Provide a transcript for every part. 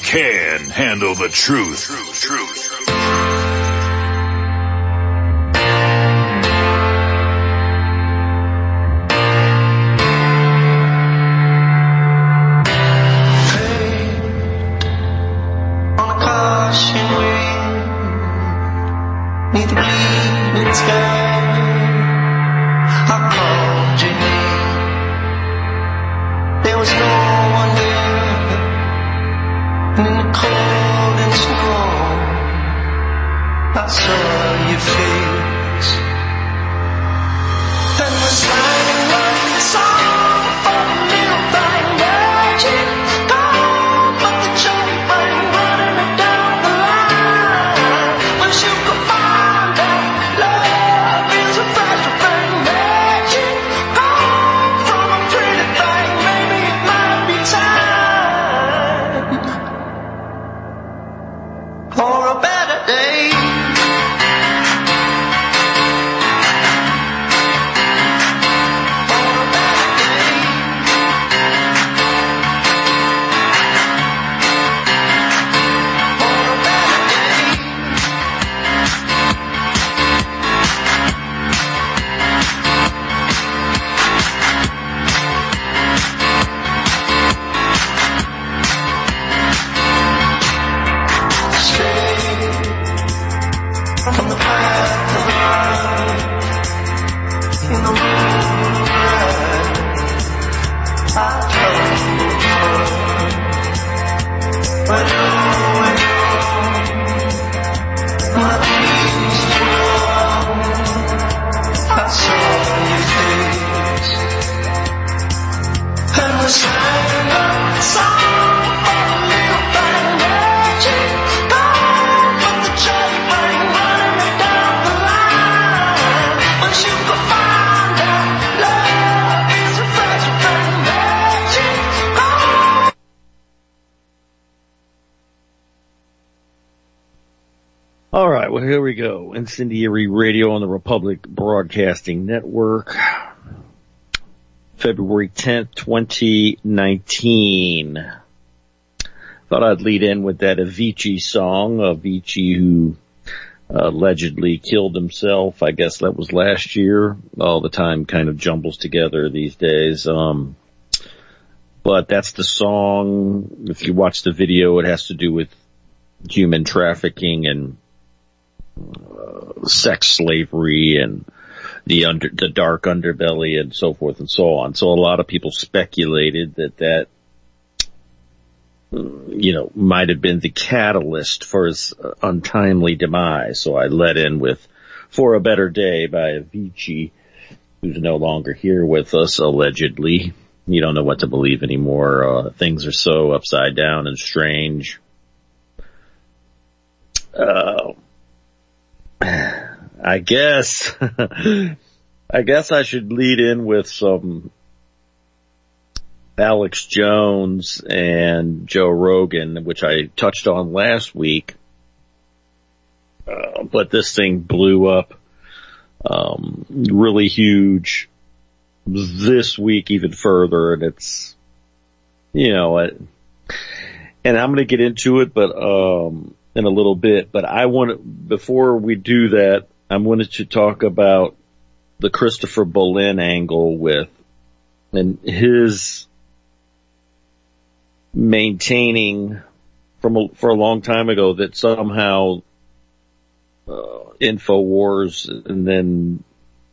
can handle the truth. Here we go. Incendiary Radio on the Republic Broadcasting Network. February 10th, 2019. Thought I'd lead in with that Avicii song. Avicii, who allegedly killed himself. I guess that was last year. All the time kind of jumbles together these days. But that's the song. If you watch the video, it has to do with human trafficking and sex slavery and the dark underbelly and so forth and so on. So a lot of people speculated that might have been the catalyst for his untimely demise. So I led in with For a Better Day by Avicii, who's no longer here with us, allegedly. You don't know what to believe anymore. Things are so upside down and strange. I guess I should lead in with some Alex Jones and Joe Rogan, which I touched on last week. But this thing blew up, really huge this week even further, and it's, and I'm going to get into it, but, in a little bit, but before we do that, I wanted to talk about the Christopher Bollin angle and his maintaining for a long time ago that somehow, InfoWars and then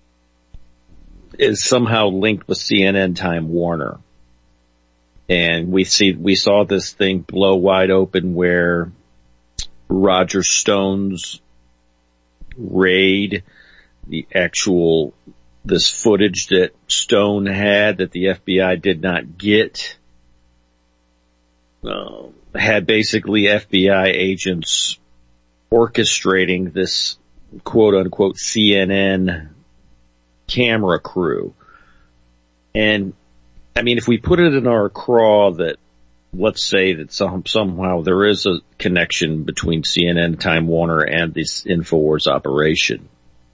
is somehow linked with CNN Time Warner. And we saw this thing blow wide open where Roger Stone's raid, this footage that Stone had that the FBI did not get, had basically FBI agents orchestrating this quote unquote CNN camera crew. And I mean, if we put it in our craw that, let's say that somehow there is a connection between CNN, Time Warner, and this InfoWars operation.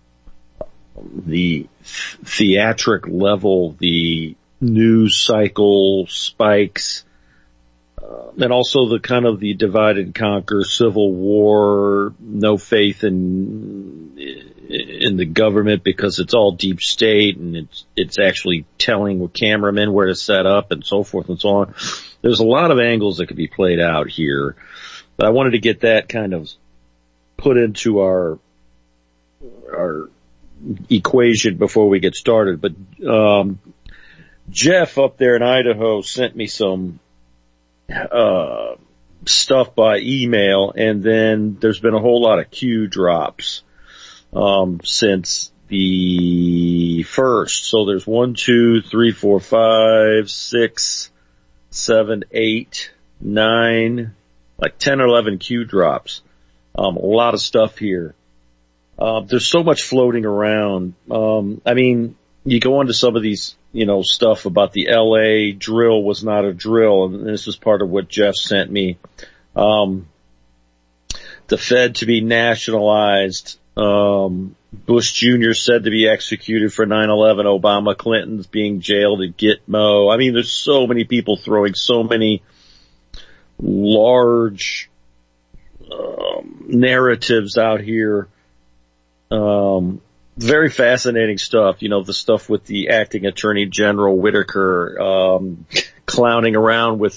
The theatric level, the news cycle spikes, and also the kind of the divide and conquer, civil war, no faith in the government because it's all deep state and it's actually telling cameramen where to set up and so forth and so on. There's a lot of angles that could be played out here, but I wanted to get that kind of put into our equation before we get started. But Jeff up there in Idaho sent me some stuff by email, and then there's been a whole lot of Q drops since the first. So there's 1, 2, 3, 4, 5, 6, 7, 8, 9, like 10 or 11 Q drops. A lot of stuff here. There's so much floating around. I mean, you go into some of these, stuff about the LA drill was not a drill, and this is part of what Jeff sent me. The Fed to be nationalized. Bush Jr. said to be executed for 9/11. Obama, Clinton's being jailed at Gitmo. I mean, there's so many people throwing so many large narratives out here. Very fascinating stuff. The stuff with the acting attorney general Whitaker, clowning around with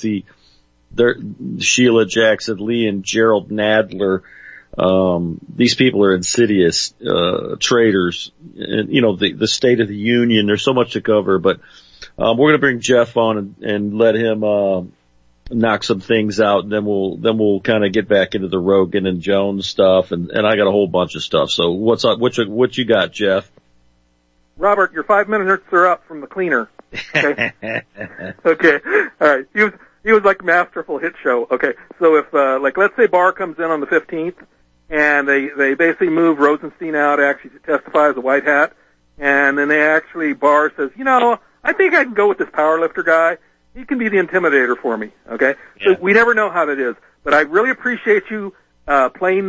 Sheila Jackson Lee and Gerald Nadler. These people are insidious, traitors. And, the State of the Union, there's so much to cover, but, we're going to bring Jeff on and let him, knock some things out, and then we'll kind of get back into the Rogan and Jones stuff, and I got a whole bunch of stuff. So what's up? What you got, Jeff? Robert, your 5 minutes are up from the cleaner. Okay. Okay. All right. He was like masterful hit show. Okay. So if, let's say Barr comes in on the 15th, and they basically move Rosenstein out actually to testify as a white hat, and then Barr says, I think I can go with this power lifter guy. He can be the intimidator for me, okay? Yeah. So we never know how that is. But I really appreciate you playing,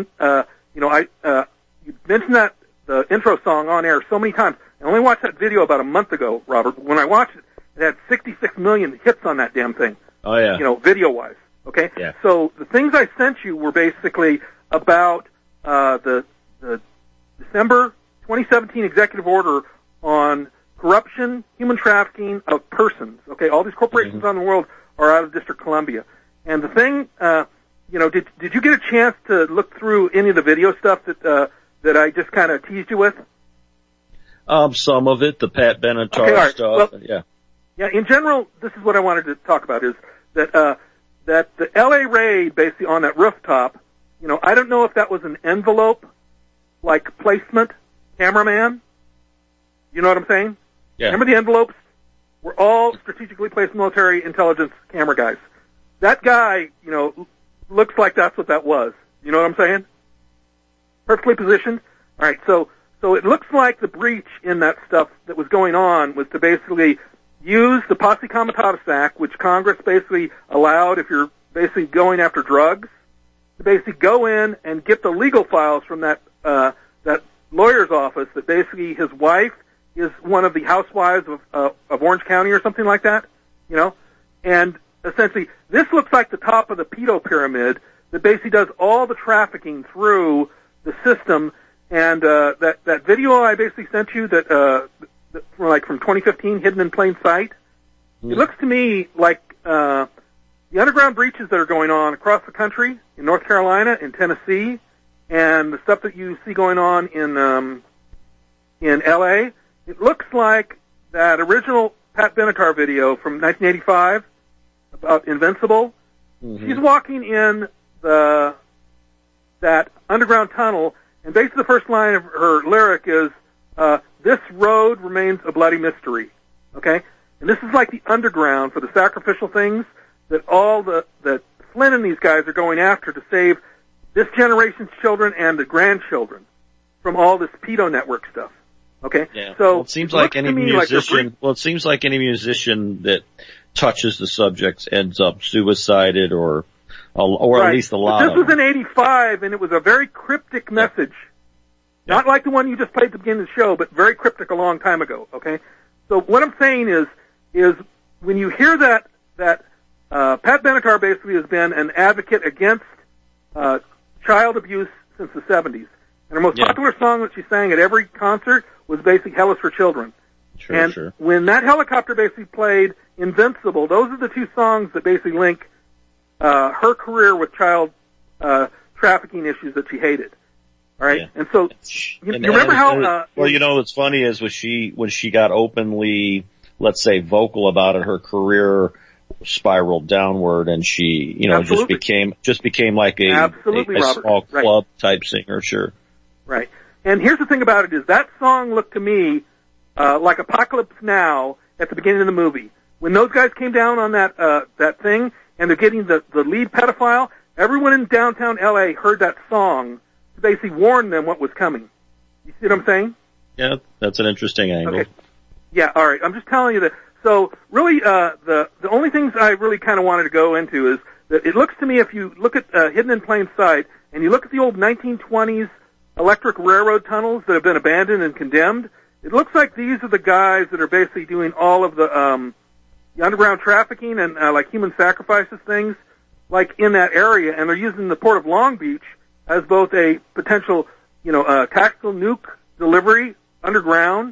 you mentioned that the intro song on air so many times. I only watched that video about a month ago, Robert. When I watched it, it had 66 million hits on that damn thing. Oh, yeah. Video-wise, okay? Yeah. So the things I sent you were basically about the December 2017 executive order on corruption, human trafficking of persons. Okay, all these corporations around the world are out of District of Columbia. And the thing, did you get a chance to look through any of the video stuff that I just kind of teased you with? Some of it, the Pat Benatar stuff. Well, yeah. Yeah, in general, this is what I wanted to talk about is that the LA raid basically on that rooftop, I don't know if that was an envelope, like placement, cameraman. You know what I'm saying? Yeah. Remember the envelopes? Were all strategically placed military intelligence camera guys. That guy, looks like that's what that was. You know what I'm saying? Perfectly positioned. All right, so it looks like the breach in that stuff that was going on was to basically use the Posse Comitatus Act, which Congress basically allowed if you're basically going after drugs, to basically go in and get the legal files from that lawyer's office that basically his wife is one of the housewives of Orange County or something like that, and essentially this looks like the top of the pedo pyramid that basically does all the trafficking through the system. And that video I basically sent you that from 2015, hidden in plain sight, it looks to me like the underground breaches that are going on across the country in North Carolina, in Tennessee, and the stuff that you see going on in LA. It looks like that original Pat Benatar video from 1985 about Invincible. Mm-hmm. She's walking in that underground tunnel, and basically the first line of her lyric is, this road remains a bloody mystery. Okay? And this is like the underground for the sacrificial things that that Flynn and these guys are going after to save this generation's children and the grandchildren from all this pedo network stuff. Okay? Yeah. So it seems like any musician, it seems like any musician that touches the subject ends up suicided or right. At least a lot but of this was in 85 and it was a very cryptic message. Yeah. Not like the one you just played at the beginning of the show, but very cryptic a long time ago, okay? So what I'm saying is when you hear that Pat Benatar basically has been an advocate against child abuse since the 70s. And her most popular song that she sang at every concert was basically Hell is for Children. Sure. When that helicopter basically played Invincible, those are the two songs that basically link her career with child trafficking issues that she hated. All right, and so you remember how? Well, you know what's funny is when she got openly, let's say, vocal about it, her career spiraled downward, and she, just became like a small club type singer. Sure. Right. And here's the thing about it is that song looked to me like Apocalypse Now at the beginning of the movie. When those guys came down on that thing and they're getting the lead pedophile, everyone in downtown LA heard that song to basically warn them what was coming. You see what I'm saying? Yeah, that's an interesting angle. Okay. Yeah, all right. I'm just telling you that. So really, the only things I really kind of wanted to go into is that it looks to me, if you look at Hidden in Plain Sight and you look at the old 1920s electric railroad tunnels that have been abandoned and condemned, it looks like these are the guys that are basically doing all of the underground trafficking and like human sacrifices things, like in that area, and they're using the port of Long Beach as both a potential, tactical nuke delivery underground,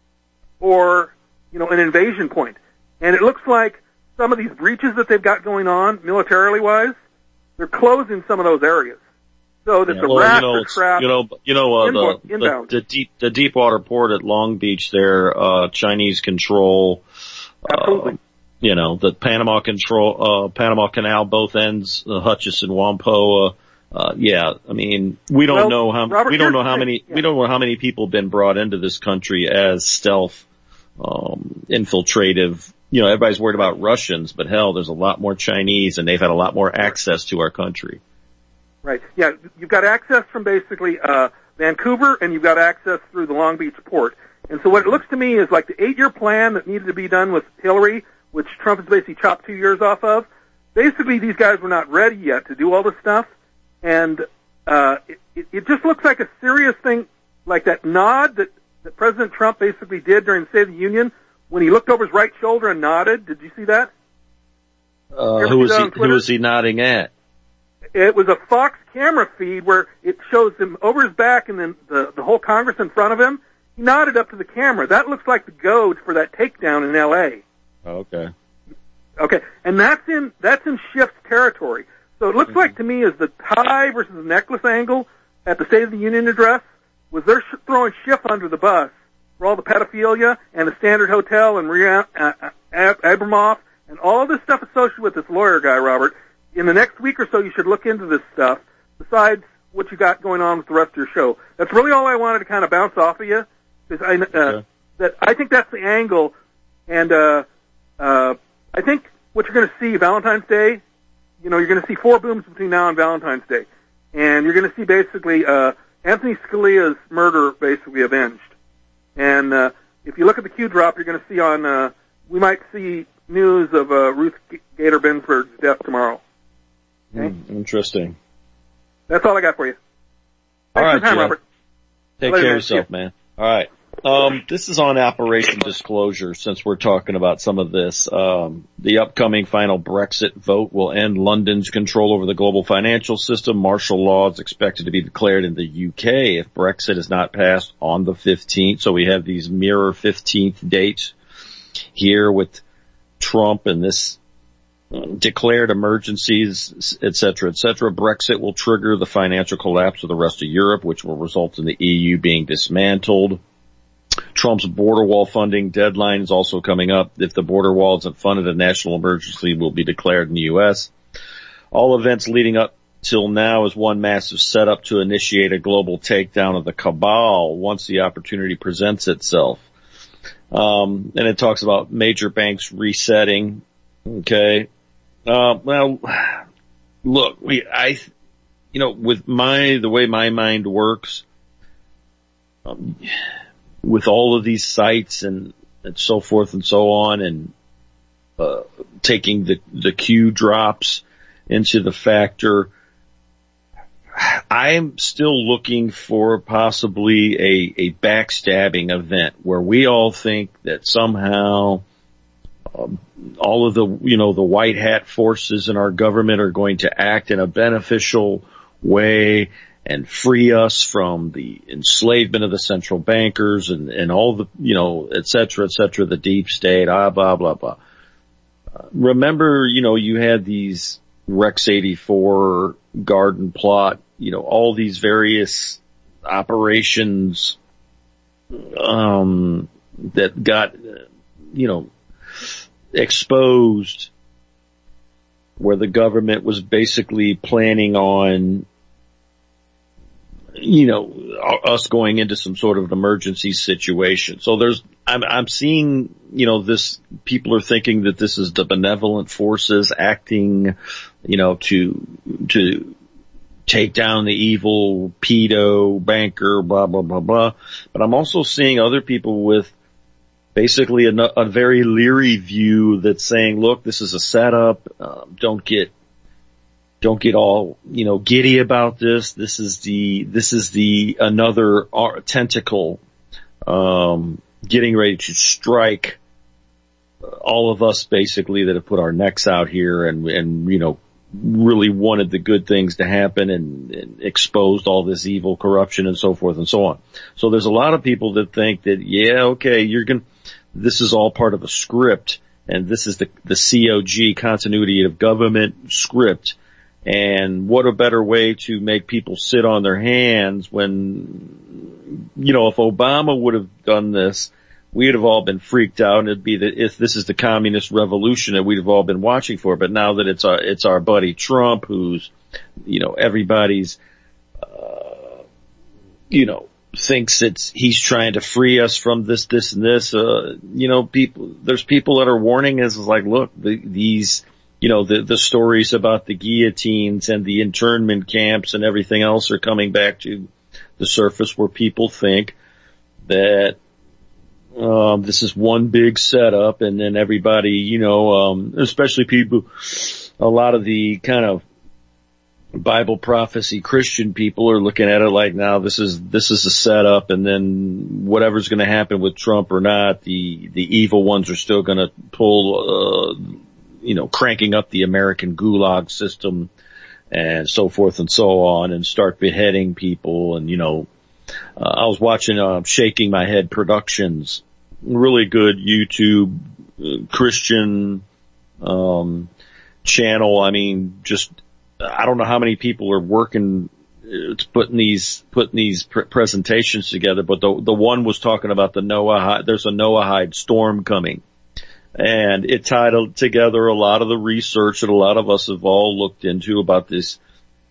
or an invasion point. And it looks like some of these breaches that they've got going on, militarily wise, they're closing some of those areas. So that the rafts are trapped. Inbound. The Deepwater port at Long Beach there, Chinese control. Absolutely. The Panama Canal, both ends, Hutchison, Whampoa. I mean, we don't know how many people have been brought into this country as stealth, infiltrative. Everybody's worried about Russians, but hell, there's a lot more Chinese, and they've had a lot more access to our country. Right. Yeah, you've got access from basically Vancouver, and you've got access through the Long Beach port. And so what it looks to me is like the 8-year plan that needed to be done with Hillary, which Trump has basically chopped 2 years off of. Basically, these guys were not ready yet to do all this stuff, and it just looks like a serious thing, like that nod that President Trump basically did during the State of the Union when he looked over his right shoulder and nodded. Did you see that? Who was he nodding at? It was a Fox camera feed where it shows him over his back and then the whole Congress in front of him. He nodded up to the camera. That looks like the goad for that takedown in L.A. Okay. Okay, and that's in Schiff's territory. So it looks like to me as the tie versus the necklace angle at the State of the Union address was they're throwing Schiff under the bus for all the pedophilia and the Standard Hotel and Maria Abramoff and all this stuff associated with this lawyer guy, Robert. In the next week or so, you should look into this stuff, besides what you got going on with the rest of your show. That's really all I wanted to kind of bounce off of you, because I think that's the angle, and I think what you're going to see Valentine's Day, you're going to see 4 booms between now and Valentine's Day, and you're going to see basically Anthony Scalia's murder basically avenged. And if you look at the Q drop, you're going to see we might see news of Ruth Gator Ginsburg's death tomorrow. Okay? Interesting. That's all I got for you. All right, for your time, Robert. Take care of yourself, man. All right. This is on Operation Disclosure, since we're talking about some of this. The upcoming final Brexit vote will end London's control over the global financial system. Martial law is expected to be declared in the UK if Brexit is not passed on the 15th. So we have these mirror 15th dates here with Trump and this declared emergencies, et cetera, et cetera. Brexit will trigger the financial collapse of the rest of Europe, which will result in the EU being dismantled. Trump's border wall funding deadline is also coming up. If the border wall isn't funded, a national emergency will be declared in the U.S. All events leading up till now is one massive setup to initiate a global takedown of the cabal once the opportunity presents itself. And it talks about major banks resetting. Okay. Well, look, with the way my mind works, with all of these sites and so forth and so on, and taking the Q drops into the factor, I'm still looking for possibly a backstabbing event where we all think that somehow all of the, the white hat forces in our government are going to act in a beneficial way and free us from the enslavement of the central bankers and all the, et cetera, the deep state, blah, blah, blah. Remember, you had these Rex 84, Garden Plot, all these various operations, that got, exposed, where the government was basically planning on, us going into some sort of an emergency situation. So I'm seeing, this, people are thinking that this is the benevolent forces acting, to take down the evil pedo banker, blah, blah, blah, blah. But I'm also seeing other people with basically a very leery view that's saying, look, this is a setup. Don't get all, giddy about this. This is the another tentacle, getting ready to strike all of us basically that have put our necks out here and really wanted the good things to happen and exposed all this evil, corruption, and so forth and so on. So there's a lot of people that think that, this is all part of a script, and this is the COG, continuity of government script. And what a better way to make people sit on their hands when, if Obama would have done this, we'd have all been freaked out, and it'd be if this is the communist revolution that we'd have all been watching for. But now that it's our buddy Trump, who's, everybody's, thinks he's trying to free us from this, and this, there's people that are warning us, like, look, these, the stories about the guillotines and the internment camps and everything else are coming back to the surface, where people think that this is one big setup, and then everybody, especially people, a lot of the kind of Bible prophecy Christian people are looking at it like, now this is a setup, and then whatever's going to happen with Trump or not, the evil ones are still going to pull, cranking up the American gulag system and so forth and so on, and start beheading people. And, I was watching, Shaking My Head Productions, really good YouTube, Christian, channel. I mean, I don't know how many people are working, putting these presentations together, but the one was talking about there's a Noahide storm coming. And it tied together a lot of the research that a lot of us have all looked into about this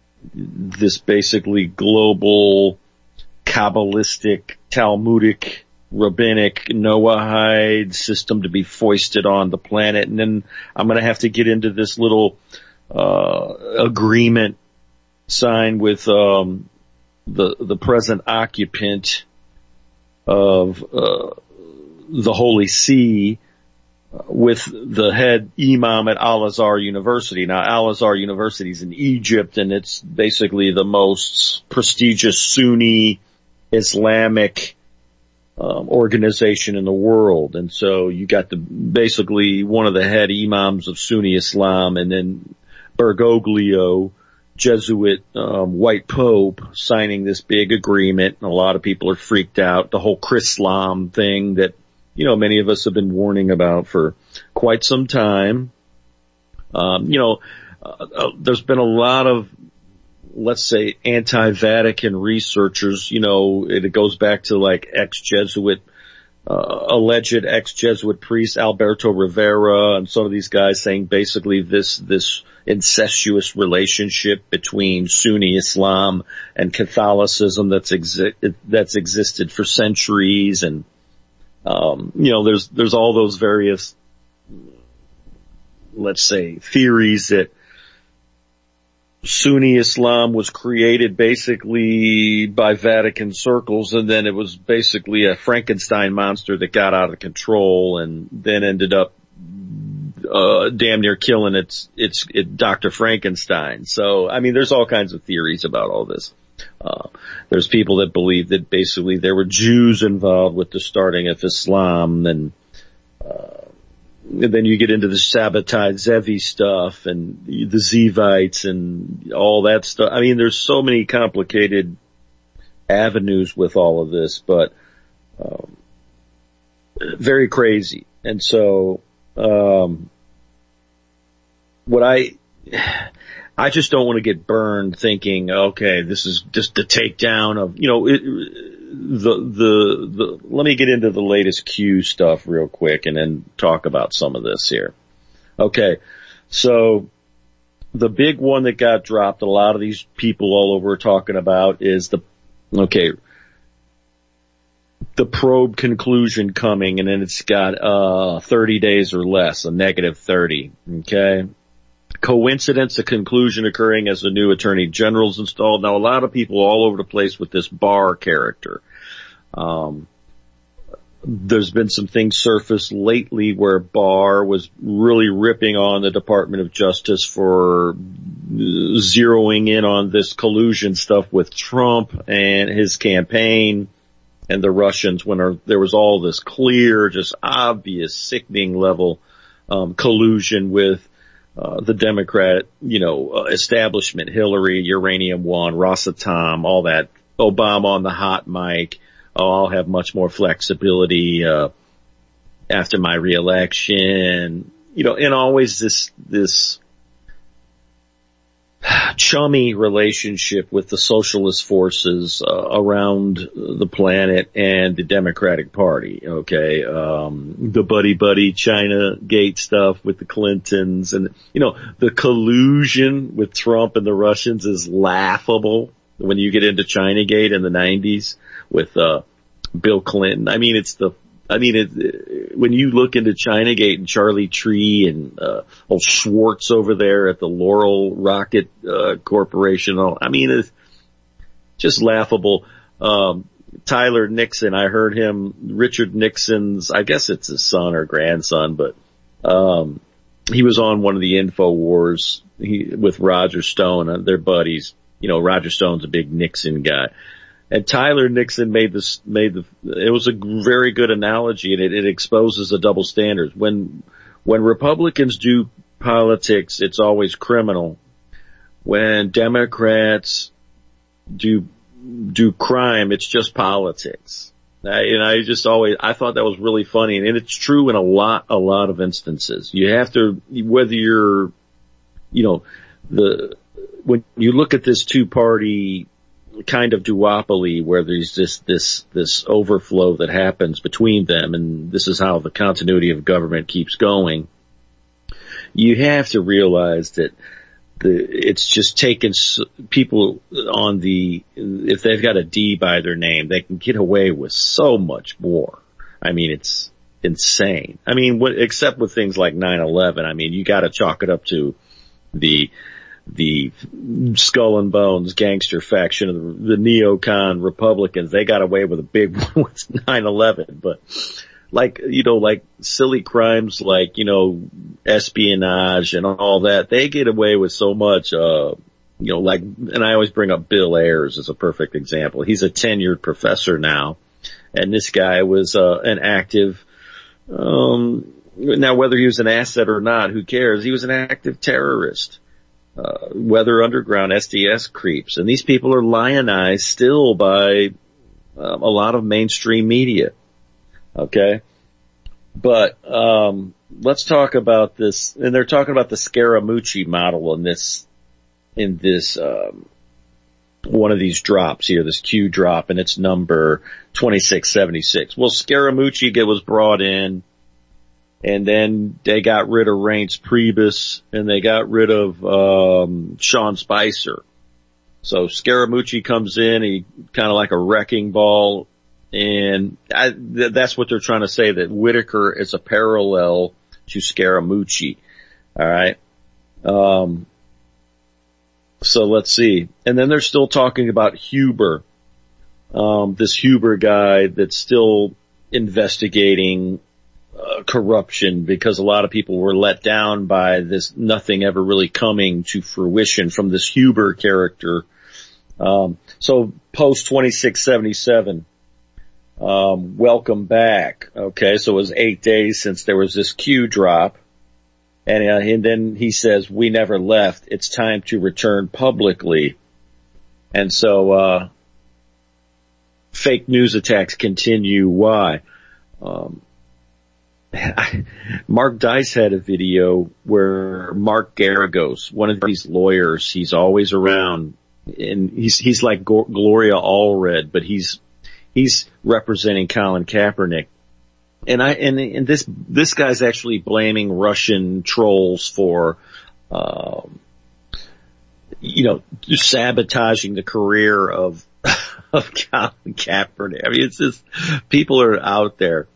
basically global, Kabbalistic, Talmudic, rabbinic Noahide system to be foisted on the planet. And then I'm going to have to get into this little agreement signed with the present occupant of the Holy See, with the head imam at Al-Azhar University. Now, Al-Azhar University is in Egypt, and it's basically the most prestigious Sunni Islamic organization in the world. And so you got basically one of the head imams of Sunni Islam, and then Bergoglio, Jesuit white pope, signing this big agreement. And a lot of people are freaked out. The whole Chrislam thing that many of us have been warning about for quite some time. There's been a lot of, let's say, anti-Vatican researchers. It goes back to like alleged ex-Jesuit priest Alberto Rivera and some of these guys saying basically this incestuous relationship between Sunni Islam and Catholicism that's existed for centuries. And there's all those various, let's say, theories that Sunni Islam was created basically by Vatican circles, and then it was basically a Frankenstein monster that got out of control and then ended up damn near killing its Dr. Frankenstein. So, I mean, there's all kinds of theories about all this. There's people that believe that basically there were Jews involved with the starting of Islam, and then you get into the Sabbatai Zevi stuff and the Zevites and all that stuff. I mean, there's so many complicated avenues with all of this, but very crazy. And so what I just don't want to get burned thinking, okay, this is just the takedown of, let me get into the latest Q stuff real quick and then talk about some of this here. Okay. So the big one that got dropped, a lot of these people all over are talking about is the probe conclusion coming, and then it's got 30 days or less, a negative 30. Okay. Coincidence, a conclusion occurring as the new attorney general's installed. Now, a lot of people all over the place with this Barr character. There's been some things surfaced lately where Barr was really ripping on the Department of Justice for zeroing in on this collusion stuff with Trump and his campaign and the Russians when there was all this clear, just obvious, sickening level collusion with the Democrat, establishment, Hillary, Uranium One, Rosatom, all that, Obama on the hot mic. I'll have much more flexibility after my reelection, and always this chummy relationship with the socialist forces around the planet and the Democratic Party. Okay, the buddy China Gate stuff with the Clintons, and the collusion with Trump and the Russians is laughable when you get into China Gate in the 90s with Bill Clinton. I mean, when you look into China Gate and Charlie Tree and old Schwartz over there at the Laurel Rocket Corporation, I mean, it's just laughable. Tyler Nixon, I heard him, Richard Nixon's, I guess it's his son or grandson, but he was on one of the InfoWars with Roger Stone, they're buddies. Roger Stone's a big Nixon guy. And Tyler Nixon it was a very good analogy, and it exposes the double standards. When Republicans do politics, it's always criminal. When Democrats do crime, it's just politics. I thought that was really funny, and it's true in a lot of instances. You have to, whether you're, when you look at this two-party kind of duopoly where there's this overflow that happens between them, and this is how the continuity of government keeps going, you have to realize that it's just taken people if they've got a D by their name, they can get away with so much more. I mean, it's insane. I mean, except with things like 9/11, I mean, you gotta chalk it up to the skull and bones gangster faction of the neocon Republicans. They got away with a big one with 9/11, but like silly crimes like, espionage and all that, they get away with so much, and I always bring up Bill Ayers as a perfect example. He's a tenured professor now, and this guy was, an active, now whether he was an asset or not, who cares? He was an active terrorist. Weather Underground, SDS creeps, and these people are lionized still by a lot of mainstream media. Okay, but let's talk about this. And they're talking about the Scaramucci model in this one of these drops here, this Q drop, and it's number 2676. Well, Scaramucci was brought in. And then they got rid of Reince Priebus, and they got rid of Sean Spicer. So Scaramucci comes in, he kind of like a wrecking ball, and that's what they're trying to say, that Whitaker is a parallel to Scaramucci. All right. So let's see. And then they're still talking about Huber, this Huber guy that's still investigating corruption, because a lot of people were let down by this, nothing ever really coming to fruition from this Huber character. So post 2677, welcome back. Okay, so it was 8 days since there was this Q drop. And then he says, we never left. It's time to return publicly. And so, fake news attacks continue. Why? Mark Dice had a video where Mark Garagos, one of these lawyers, he's always around, and he's like Gloria Allred, but he's representing Colin Kaepernick. And this guy's actually blaming Russian trolls for, sabotaging the career of Colin Kaepernick. I mean, it's just, people are out there.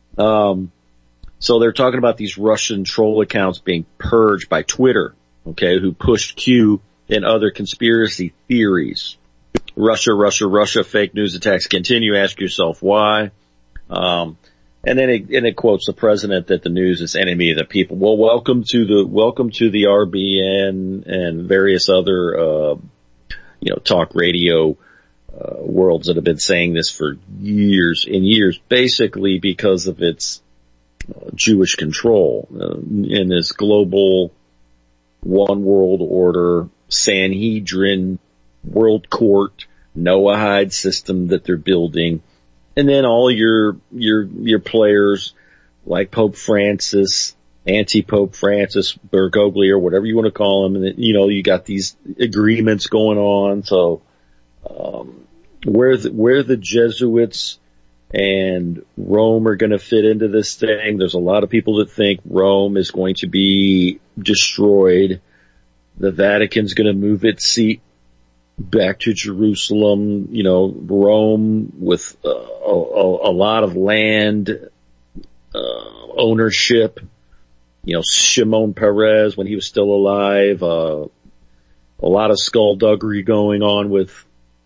So they're talking about these Russian troll accounts being purged by Twitter, okay, who pushed Q and other conspiracy theories. Russia, fake news attacks continue. Ask yourself why. And then it quotes the president that the news is enemy of the people. Well, welcome to the RBN and various other, talk radio, worlds that have been saying this for years and years, basically because of its Jewish control in this global one world order, Sanhedrin, world court, Noahide system that they're building. And then all your players like Pope Francis, anti-Pope Francis, Bergoglio, or whatever you want to call him. And you got these agreements going on. So, where the Jesuits and Rome are going to fit into this thing. There's a lot of people that think Rome is going to be destroyed. The Vatican's going to move its seat back to Jerusalem. Rome with a lot of land ownership. Shimon Peres when he was still alive. A lot of skullduggery going on with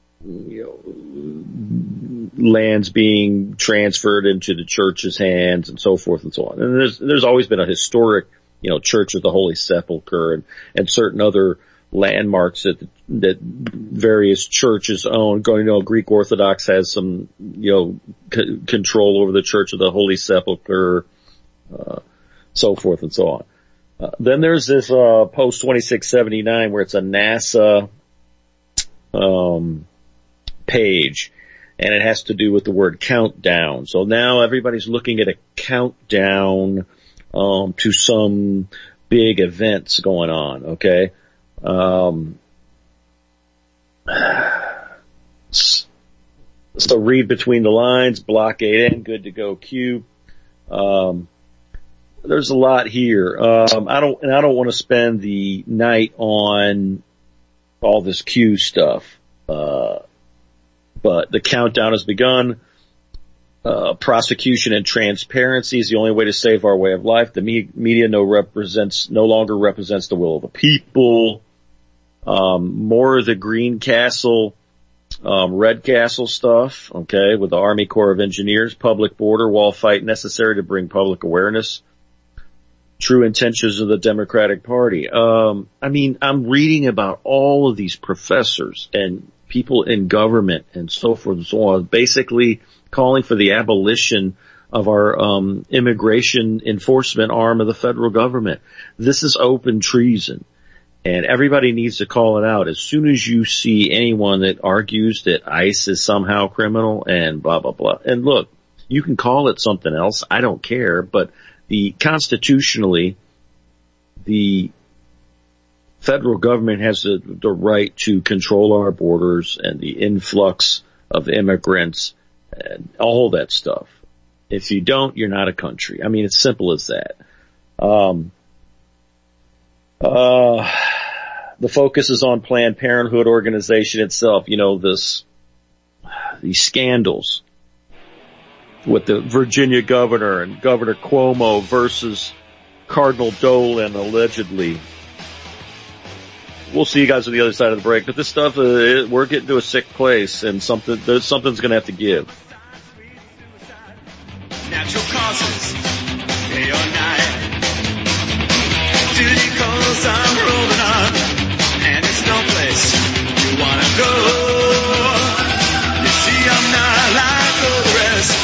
lands being transferred into the church's hands and so forth and so on. And there's always been a historic, Church of the Holy Sepulchre and certain other landmarks that various churches own. Greek Orthodox has some, control over the Church of the Holy Sepulchre, so forth and so on. Then there's this, post 2679 where it's a NASA, page, and it has to do with the word countdown. So now everybody's looking at a countdown to some big events going on, okay? So read between the lines, blockade in, good to go Q. There's a lot here. I don't want to spend the night on all this Q stuff. But the countdown has begun. Prosecution and transparency is the only way to save our way of life. The media no longer represents the will of the people. More of the Green Castle, Red Castle stuff, okay, with the Army Corps of Engineers, public border wall fight necessary to bring public awareness. True intentions of the Democratic Party. I'm reading about all of these professors and people in government and so forth and so on, basically calling for the abolition of our immigration enforcement arm of the federal government. This is open treason, and everybody needs to call it out. As soon as you see anyone that argues that ICE is somehow criminal and blah, blah, blah. And look, you can call it something else. I don't care, but constitutionally, the federal government has the right to control our borders and the influx of immigrants and all that stuff. If you don't, you're not a country. I mean, it's simple as that. The focus is on Planned Parenthood organization itself. These scandals with the Virginia governor and Governor Cuomo versus Cardinal Dolan, allegedly. We'll see you guys on the other side of the break. But this stuff, we're getting to a sick place, and something's going to have to give. Natural causes, day or night. Duty calls, I'm rolling on, and it's no place you wanna go. You see, I'm not like all the rest.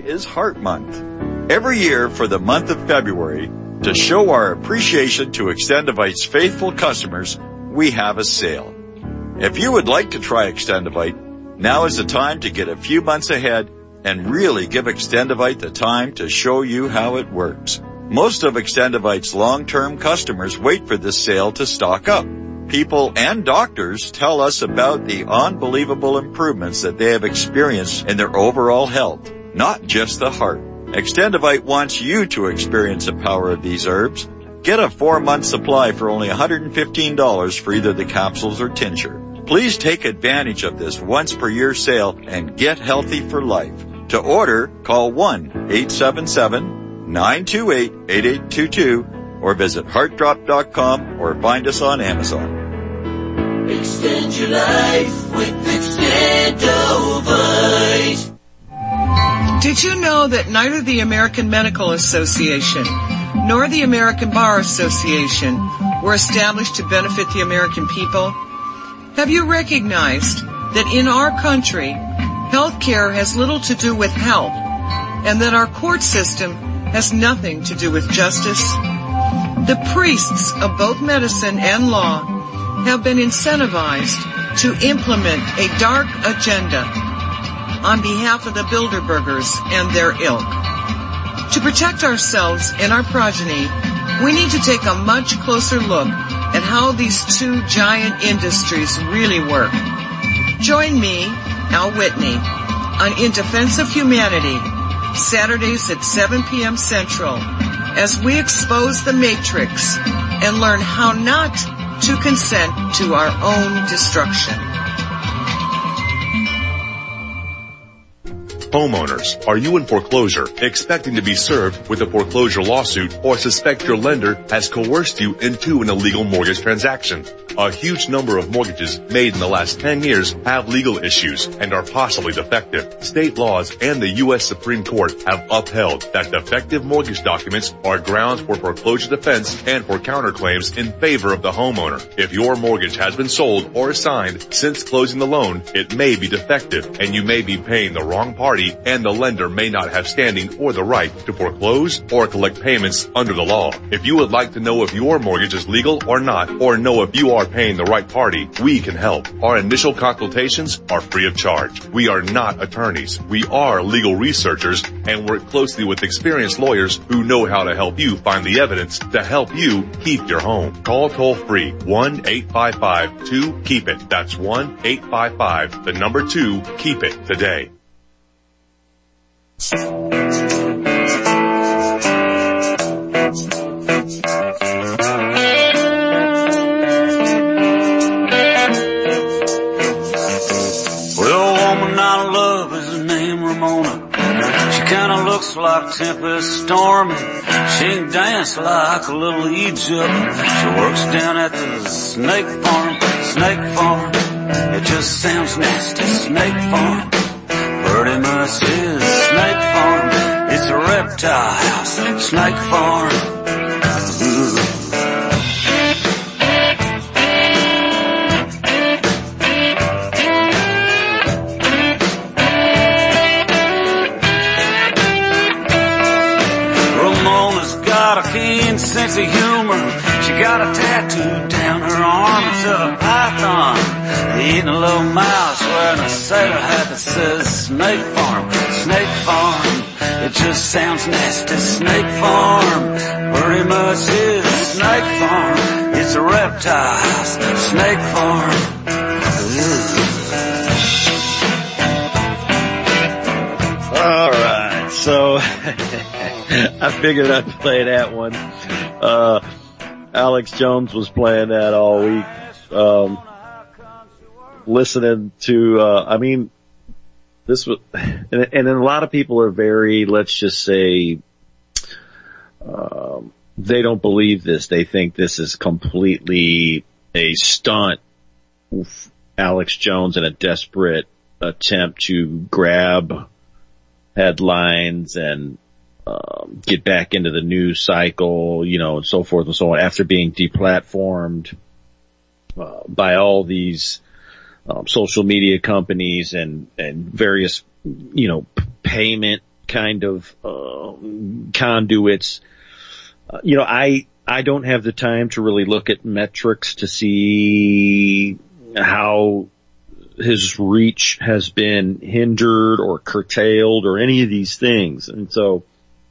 is Heart Month. Every year for the month of February, to show our appreciation to Extendivite's faithful customers, we have a sale. If you would like to try Extendivite, now is the time to get a few months ahead and really give Extendivite the time to show you how it works. Most of Extendivite's long-term customers wait for this sale to stock up. People and doctors tell us about the unbelievable improvements that they have experienced in their overall health, not just the heart. Extendivite wants you to experience the power of these herbs. Get a 4-month supply for only $115 for either the capsules or tincture. Please take advantage of this once-per-year sale and get healthy for life. To order, call 1-877-928-8822 or visit heartdrop.com or find us on Amazon. Extend your life with Extendovite. Did you know that neither the American Medical Association nor the American Bar Association were established to benefit the American people? Have you recognized that in our country, healthcare has little to do with health, and that our court system has nothing to do with justice? The priests of both medicine and law have been incentivized to implement a dark agenda on behalf of the Bilderbergers and their ilk. To protect ourselves and our progeny, we need to take a much closer look at how these two giant industries really work. Join me, Al Whitney, on In Defense of Humanity, Saturdays at 7 p.m. Central, as we expose the Matrix and learn how not to consent to our own destruction. Homeowners, are you in foreclosure, expecting to be served with a foreclosure lawsuit, or suspect your lender has coerced you into an illegal mortgage transaction? A huge number of mortgages made in the last 10 years have legal issues and are possibly defective. State laws and the U.S. Supreme Court have upheld that defective mortgage documents are grounds for foreclosure defense and for counterclaims in favor of the homeowner. If your mortgage has been sold or assigned since closing the loan, it may be defective and you may be paying the wrong party, and the lender may not have standing or the right to foreclose or collect payments under the law. If you would like to know if your mortgage is legal or not, or know if you are paying the right party, we can help. Our initial consultations are free of charge. We are not attorneys. We are legal researchers and work closely with experienced lawyers who know how to help you find the evidence to help you keep your home. Call toll free 1-855-2-KEEP-IT. That's 1-855-2-KEEP-IT today. Looks like Tempest Stormy. She can dance like a little Egypt. She works down at the snake farm. It just sounds nasty. Snake farm. Pretty much is snake farm. It's a reptile house. Snake farm. Ooh. Sense of humor. She got a tattoo down her arm. It's a python eating a little mouse wearing a sailor hat that says Snake Farm. Snake Farm. It just sounds nasty. Snake Farm. Pretty much is Snake Farm. It's a reptile house. Snake Farm. All right, so I figured I'd play that one. Alex Jones was playing that all week. Listening to, this was, and a lot of people are very, let's just say, they don't believe this. They think this is completely a stunt. Alex Jones in a desperate attempt to grab headlines and get back into the news cycle, and so forth and so on, after being deplatformed by all these social media companies and various, payment kind of conduits. I don't have the time to really look at metrics to see how his reach has been hindered or curtailed or any of these things. And so,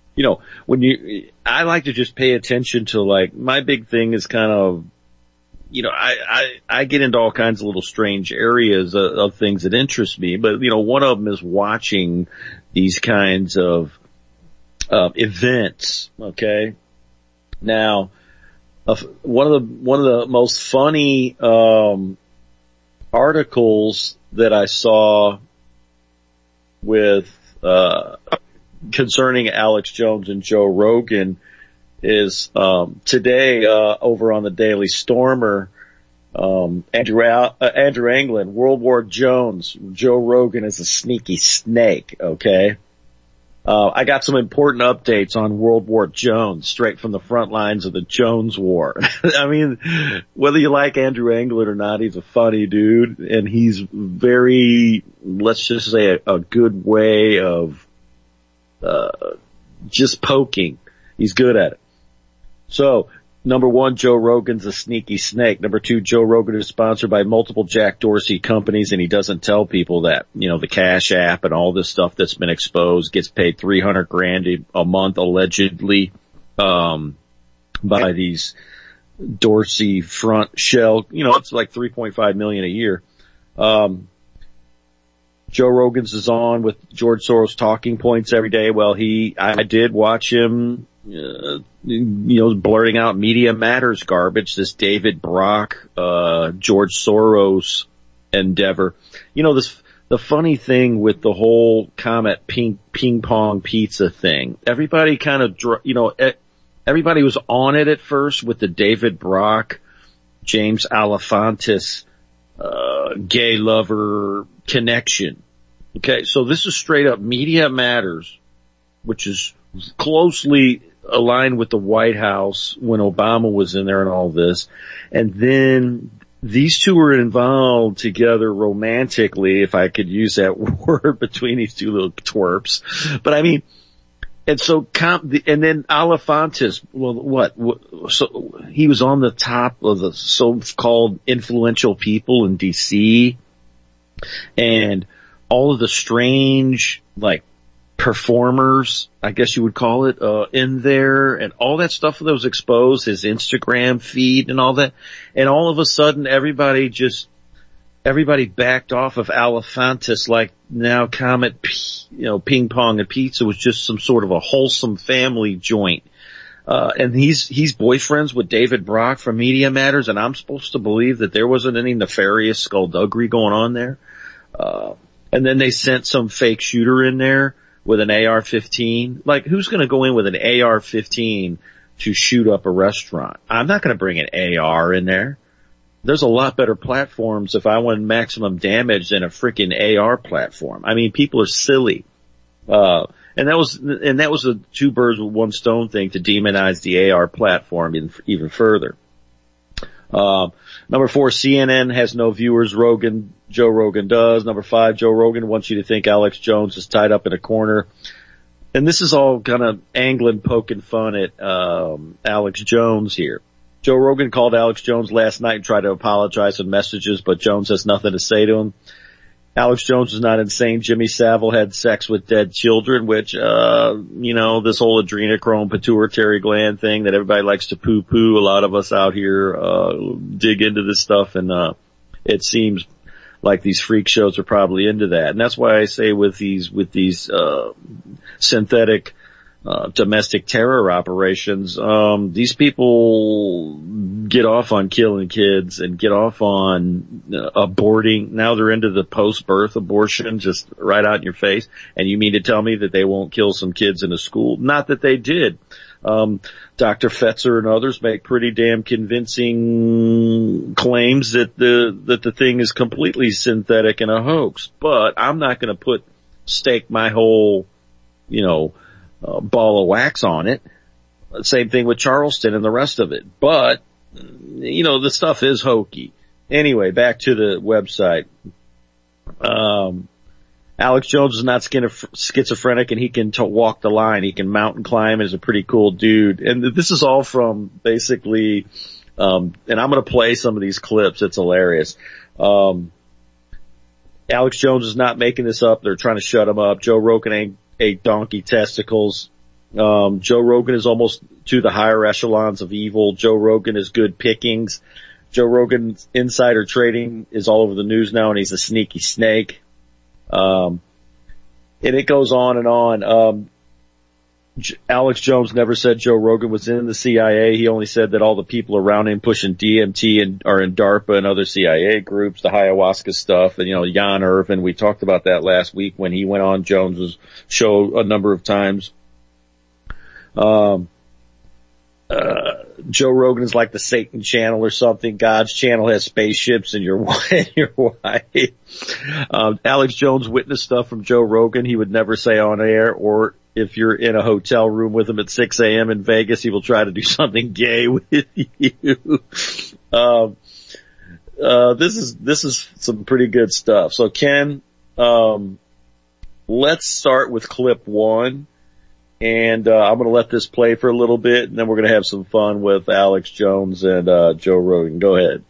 I like to just pay attention to, like, my big thing is kind of, I get into all kinds of little strange areas of things that interest me, but, one of them is watching these kinds of events, okay? Now, one of the most funny, articles that I saw with, concerning Alex Jones and Joe Rogan is, today, over on the Daily Stormer, Andrew Anglin, World War Jones, Joe Rogan is a sneaky snake, okay? I got some important updates on World War Jones straight from the front lines of the Jones War. I mean, whether you like Andrew Anglin or not, he's a funny dude, and he's very, let's just say, a good way of just poking. He's good at it. So, number one, Joe Rogan's a sneaky snake. Number two, Joe Rogan is sponsored by multiple Jack Dorsey companies, and he doesn't tell people that. The Cash App and all this stuff that's been exposed gets paid $300,000 a month, allegedly, by these Dorsey front shell. It's like $3.5 million a year. Joe Rogan's is on with George Soros talking points every day. Well, I did watch him, blurting out Media Matters garbage, this David Brock, George Soros endeavor. The funny thing with the whole Comet ping pong pizza thing, everybody kind of, everybody was on it at first with the David Brock, James Alefantis, gay lover connection. Okay, so this is straight up Media Matters, which is closely aligned with the White House when Obama was in there and all this. And then these two were involved together romantically, if I could use that word, between these two little twerps. But I mean, and so, and then Alefantis, so he was on the top of the so-called influential people in DC, and all of the strange, like, performers, I guess you would call it, in there, and all that stuff that was exposed, his Instagram feed and all that. And all of a sudden, everybody backed off of Alefantis, like now Comet, ping pong and pizza was just some sort of a wholesome family joint. And he's boyfriends with David Brock from Media Matters, and I'm supposed to believe that there wasn't any nefarious skullduggery going on there. And then they sent some fake shooter in there with an AR-15. Like, who's gonna go in with an AR-15 to shoot up a restaurant? I'm not gonna bring an AR in there. There's a lot better platforms if I want maximum damage than a freaking AR platform. I mean, people are silly. And that was a two birds with one stone thing to demonize the AR platform even further. Number 4, CNN has no viewers. Joe Rogan does. Number 5, Joe Rogan wants you to think Alex Jones is tied up in a corner. And this is all kind of Anglin poking fun at, Alex Jones here. Joe Rogan called Alex Jones last night and tried to apologize in messages, but Jones has nothing to say to him. Alex Jones is not insane. Jimmy Savile had sex with dead children, which, this whole adrenochrome pituitary gland thing that everybody likes to poo-poo. A lot of us out here, dig into this stuff, and, it seems like these freak shows are probably into that. And that's why I say with these, synthetic, domestic terror operations, these people get off on killing kids and get off on aborting. Now they're into the post-birth abortion, just right out in your face. And you mean to tell me that they won't kill some kids in a school? Not that they did. Dr. Fetzer and others make pretty damn convincing claims that the thing is completely synthetic and a hoax. But I'm not going to stake my whole, ball of wax on it. Same thing with Charleston and the rest of it. But, the stuff is hokey. Anyway, back to the website. Alex Jones is not schizophrenic, and he can walk the line. He can mountain climb and is a pretty cool dude. And this is all from basically, and I'm going to play some of these clips. It's hilarious. Alex Jones is not making this up. They're trying to shut him up. Joe Rogan ate donkey testicles. Joe Rogan is almost to the higher echelons of evil. Joe Rogan is good pickings. Joe Rogan's insider trading is all over the news now, and he's a sneaky snake. And it goes on and on. Alex Jones never said Joe Rogan was in the CIA. He only said that all the people around him pushing DMT and are in DARPA and other CIA groups, the ayahuasca stuff. And, Jan Irvin, we talked about that last week when he went on Jones's show a number of times. Joe Rogan is like the Satan channel or something. God's channel has spaceships and your wife. Alex Jones witnessed stuff from Joe Rogan he would never say on air, or if you're in a hotel room with him at 6 a.m. in Vegas, he will try to do something gay with you. This is some pretty good stuff. So Ken, let's start with clip 1. And I'm going to let this play for a little bit, and then we're going to have some fun with Alex Jones and Joe Rogan. Go ahead.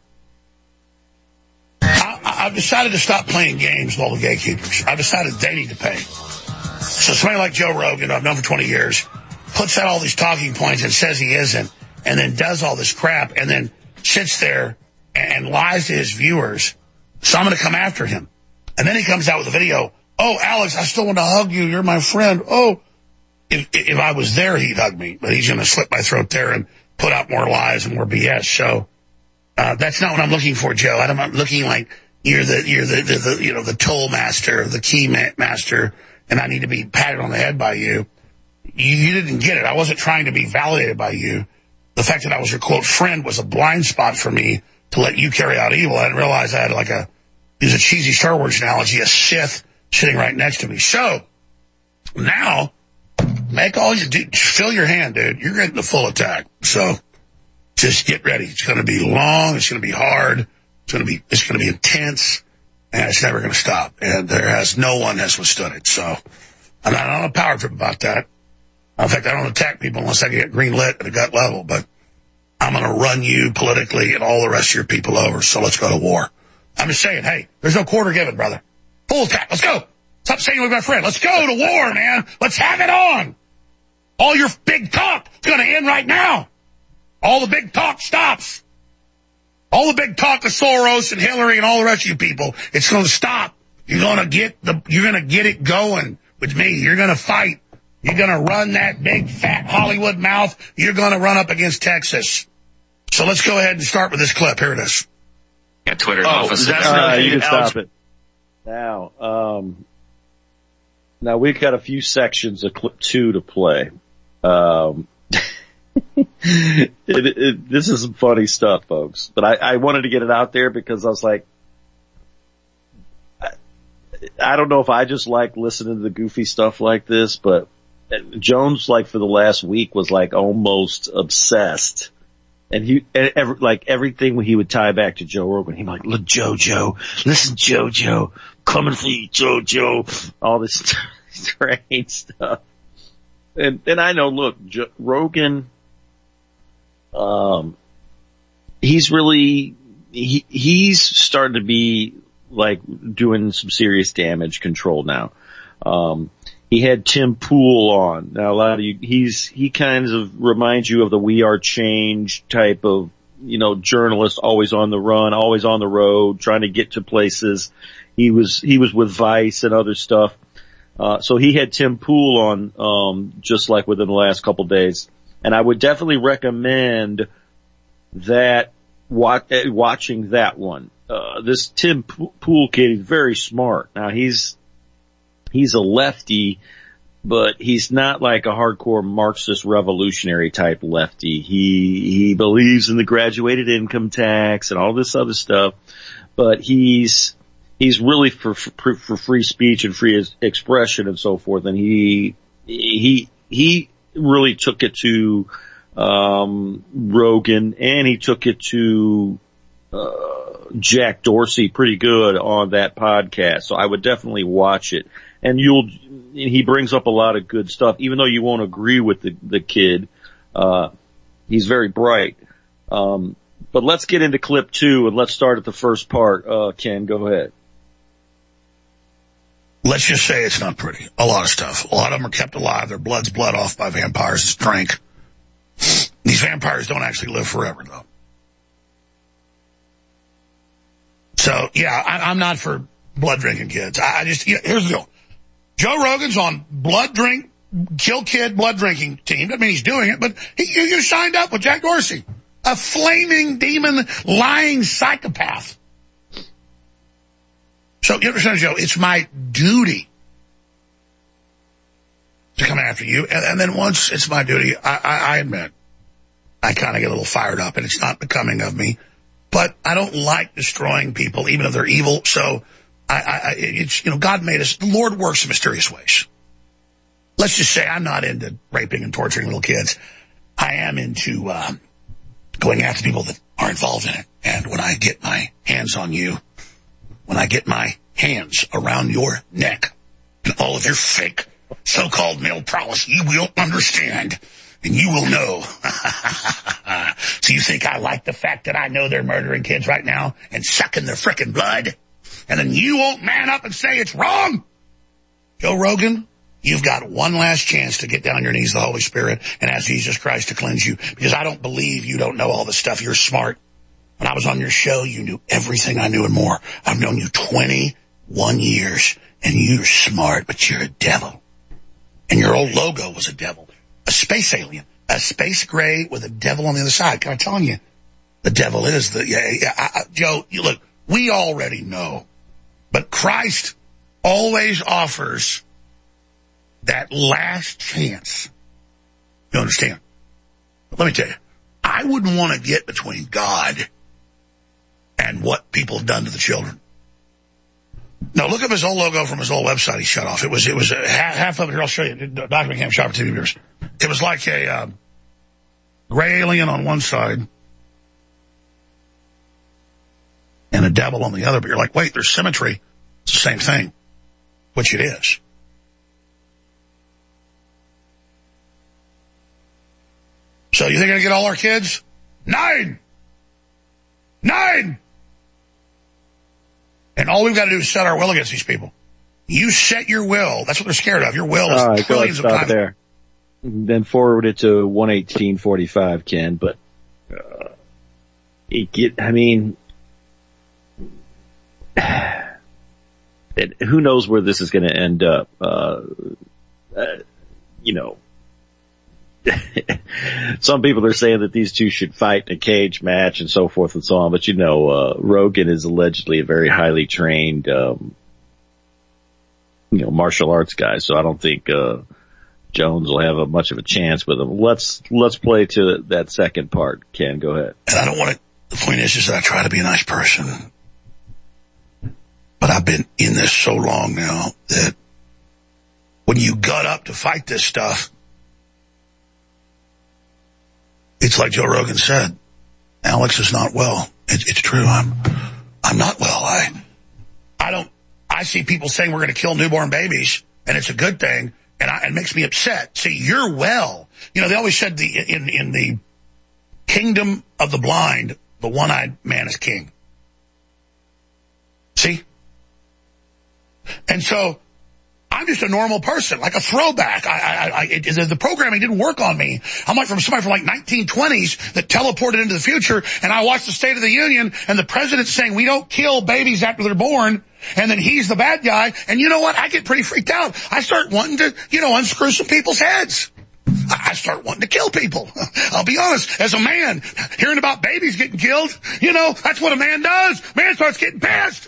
I've decided to stop playing games with all the gatekeepers. I've decided they need to pay. So somebody like Joe Rogan, who I've known for 20 years, puts out all these talking points and says he isn't, and then does all this crap, and then sits there and lies to his viewers. So I'm going to come after him. And then he comes out with a video. Oh, Alex, I still want to hug you. You're my friend. Oh. If I was there, he'd hug me, but he's going to slit my throat there and put out more lies and more BS. So, that's not what I'm looking for, Joe. I'm looking like you're the toll master, the key master, and I need to be patted on the head by you. You didn't get it. I wasn't trying to be validated by you. The fact that I was your quote friend was a blind spot for me to let you carry out evil. I didn't realize I had use a cheesy Star Wars analogy, a Sith sitting right next to me. So, now, make all your, fill your hand, dude. You're getting the full attack. So just get ready. It's going to be long. It's going to be hard. It's going to be intense, and it's never going to stop. And no one has withstood it. So I'm not on a power trip about that. In fact, I don't attack people unless I can get green lit at a gut level, but I'm going to run you politically and all the rest of your people over. So let's go to war. I'm just saying, hey, there's no quarter given, brother. Full attack. Let's go. Stop saying you're my friend. Let's go to war, man. Let's have it on. All your big talk is going to end right now. All the big talk stops. All the big talk of Soros and Hillary and all the rest of you people, it's going to stop. You're going to get it going with me. You're going to fight. You're going to run that big fat Hollywood mouth. You're going to run up against Texas. So let's go ahead and start with this clip. Here it is. Yeah, Twitter office. You can stop it. Now we've got a few sections of clip 2 to play. This is some funny stuff, folks. But I wanted to get it out there because I was like, I don't know if I just like listening to the goofy stuff like this, but Jones, for the last week was almost obsessed. And everything he would tie back to Joe Rogan, he'd be like, look, Jojo, listen, Jojo, coming for you, Jojo, all this strange stuff. And I know, look, Rogan, he's starting to be doing some serious damage control now. He had Tim Pool on. Now a lot of you, he kind of reminds you of the We Are Change type of, journalist, always on the run, always on the road, trying to get to places. He was with Vice and other stuff. So he had Tim Pool on, just within the last couple days. And I would definitely recommend that, watching that one. This Tim Pool kid is very smart. Now he's a lefty, but he's not like a hardcore Marxist revolutionary type lefty. He believes in the graduated income tax and all this other stuff, but he's really for free speech and free expression and so forth. And he really took it to, Rogan, and he took it to, Jack Dorsey pretty good on that podcast, so I would definitely watch it. And he brings up a lot of good stuff, even though you won't agree with the kid. He's very bright. But let's get into clip 2 and let's start at the first part. Ken, go ahead. Let's just say it's not pretty. A lot of stuff. A lot of them are kept alive. Their blood's bled off by vampires. It's drank. These vampires don't actually live forever, though. So, yeah, I'm not for blood-drinking kids. Here's the deal. Joe Rogan's on blood drink, kill kid, blood drinking team. Doesn't mean he's doing it, but you signed up with Jack Dorsey. A flaming demon, lying psychopath. So, you understand, Joe, it's my duty to come after you. And then once it's my duty, I admit, I kind of get a little fired up, and it's not becoming of me. But I don't like destroying people, even if they're evil. So, God made us. The Lord works in mysterious ways. Let's just say I'm not into raping and torturing little kids. I am into going after people that are involved in it. And when I get my hands on you, when I get my hands around your neck, and all of your fake so-called male prowess, you will understand, and you will know. So you think I like the fact that I know they're murdering kids right now and sucking their frickin' blood? And then you won't man up and say it's wrong? Joe Rogan, you've got one last chance to get down on your knees to the Holy Spirit and ask Jesus Christ to cleanse you, because I don't believe you don't know all this stuff. You're smart. When I was on your show, you knew everything I knew and more. I've known you 21 years, and you're smart, but you're a devil. And your old logo was a devil. A space alien. A space gray with a devil on the other side. I'm telling you, the devil is Joe, look, we already know. But Christ always offers that last chance. You understand? But let me tell you, I wouldn't want to get between God and what people have done to the children. Now, look up his old logo from his old website he shut off. It was half of it. Here, I'll show you. Dr. McCam shot for TV viewers. It was like a gray alien on one side and a devil on the other. But you're like, wait, there's symmetry. It's the same thing, which it is. So you think I get all our kids? 9! And all we've got to do is set our will against these people. You set your will. That's what they're scared of. Your will is trillions of times. There. Then forward it to 11845, Ken. But who knows where this is going to end up? Some people are saying that these two should fight in a cage match and so forth and so on. But Rogan is allegedly a very highly trained, martial arts guy. So I don't think Jones will have much of a chance with him. Let's play to that second part. Ken, go ahead. And I don't want to. The point is that I try to be a nice person, but I've been in this so long now that when you gut up to fight this stuff, it's like Joe Rogan said, Alex is not well. It's true. I'm not well. I see people saying we're going to kill newborn babies, and it's a good thing, and it makes me upset. See, you're well. They always said in the kingdom of the blind, the one-eyed man is king. See? And so I'm just a normal person, like a throwback. The programming didn't work on me. I'm like somebody from 1920s that teleported into the future, and I watched the State of the Union, and the president's saying we don't kill babies after they're born, and then he's the bad guy. And you know what? I get pretty freaked out. I start wanting to, unscrew some people's heads. I start wanting to kill people. I'll be honest. As a man, hearing about babies getting killed, that's what a man does. Man starts getting pissed.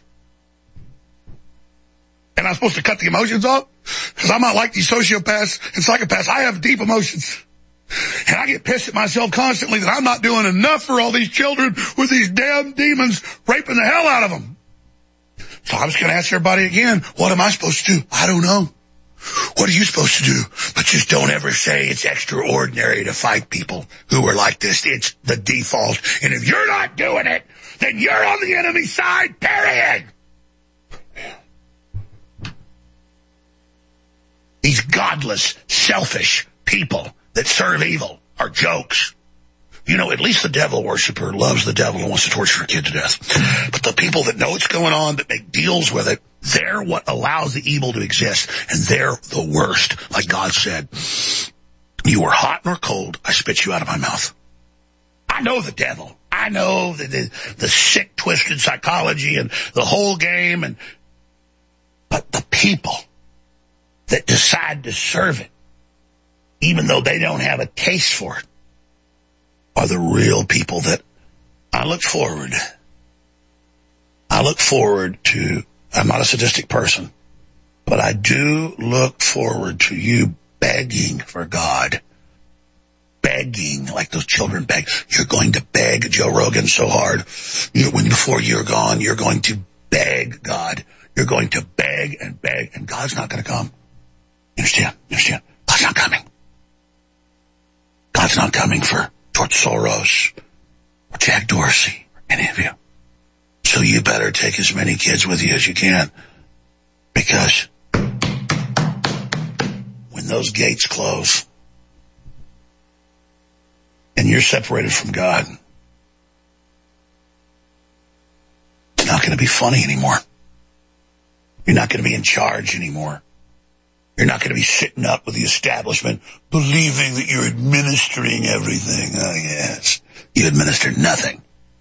And I'm supposed to cut the emotions off? Because I'm not like these sociopaths and psychopaths. I have deep emotions. And I get pissed at myself constantly that I'm not doing enough for all these children with these damn demons raping the hell out of them. So I'm just going to ask everybody again, what am I supposed to do? I don't know. What are you supposed to do? But But just don't ever say it's extraordinary to fight people who are like this. It's the default. And if you're not doing it, then you're on the enemy side, period. These godless, selfish people that serve evil are jokes. You know, at least the devil worshiper loves the devil and wants to torture a kid to death. But the people that know what's going on, that make deals with it, they're what allows the evil to exist. And they're the worst. Like God said, you were hot nor cold, I spit you out of my mouth. I know the devil. I know the sick, twisted psychology and the whole game. But the people that decide to serve it, even though they don't have a taste for it, are the real people that I look forward to. I'm not a sadistic person, but I do look forward to you begging for God. Begging, like those children beg. You're going to beg Joe Rogan so hard. Before you're gone, you're going to beg God. You're going to beg, and God's not going to come. You understand? God's not coming. God's not coming for George Soros or Jack Dorsey or any of you. So you better take as many kids with you as you can, because when those gates close and you're separated from God, it's not going to be funny anymore. You're not going to be in charge anymore. You're not going to be sitting up with the establishment, believing that you're administering everything. Oh, yes. You administered nothing.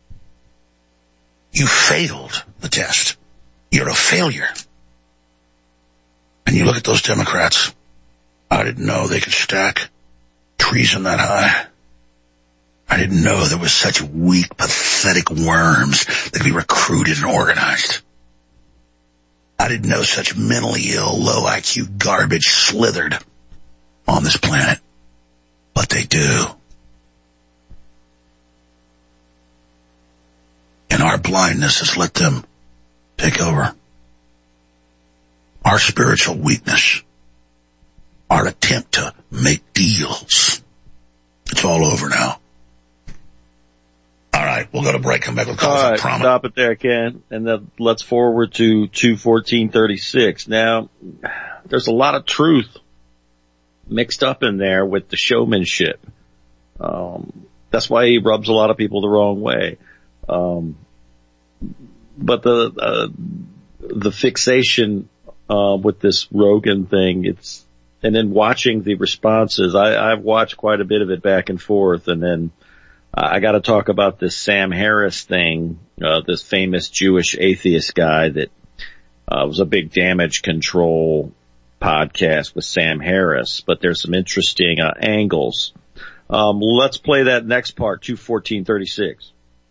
You failed the test. You're a failure. And you look at those Democrats. I didn't know they could stack treason that high. I didn't know there was such weak, pathetic worms that could be recruited and organized. I didn't know such mentally ill, low IQ garbage slithered on this planet. But they do. And our blindness has let them take over. Our spiritual weakness, our attempt to make deals, it's all over now. All right, we'll go to break, come back with calls. All right, stop it there, Ken, and then let's forward to 2:14:36. Now, there's a lot of truth mixed up in there with the showmanship. That's why he rubs a lot of people the wrong way. But the fixation with this Rogan thing, and then watching the responses, I've watched quite a bit of it back and forth, and then I got to talk about this Sam Harris thing, this famous Jewish atheist guy that was a big damage control podcast with Sam Harris, but there's some interesting angles. Let's play that next part, 2:14:36.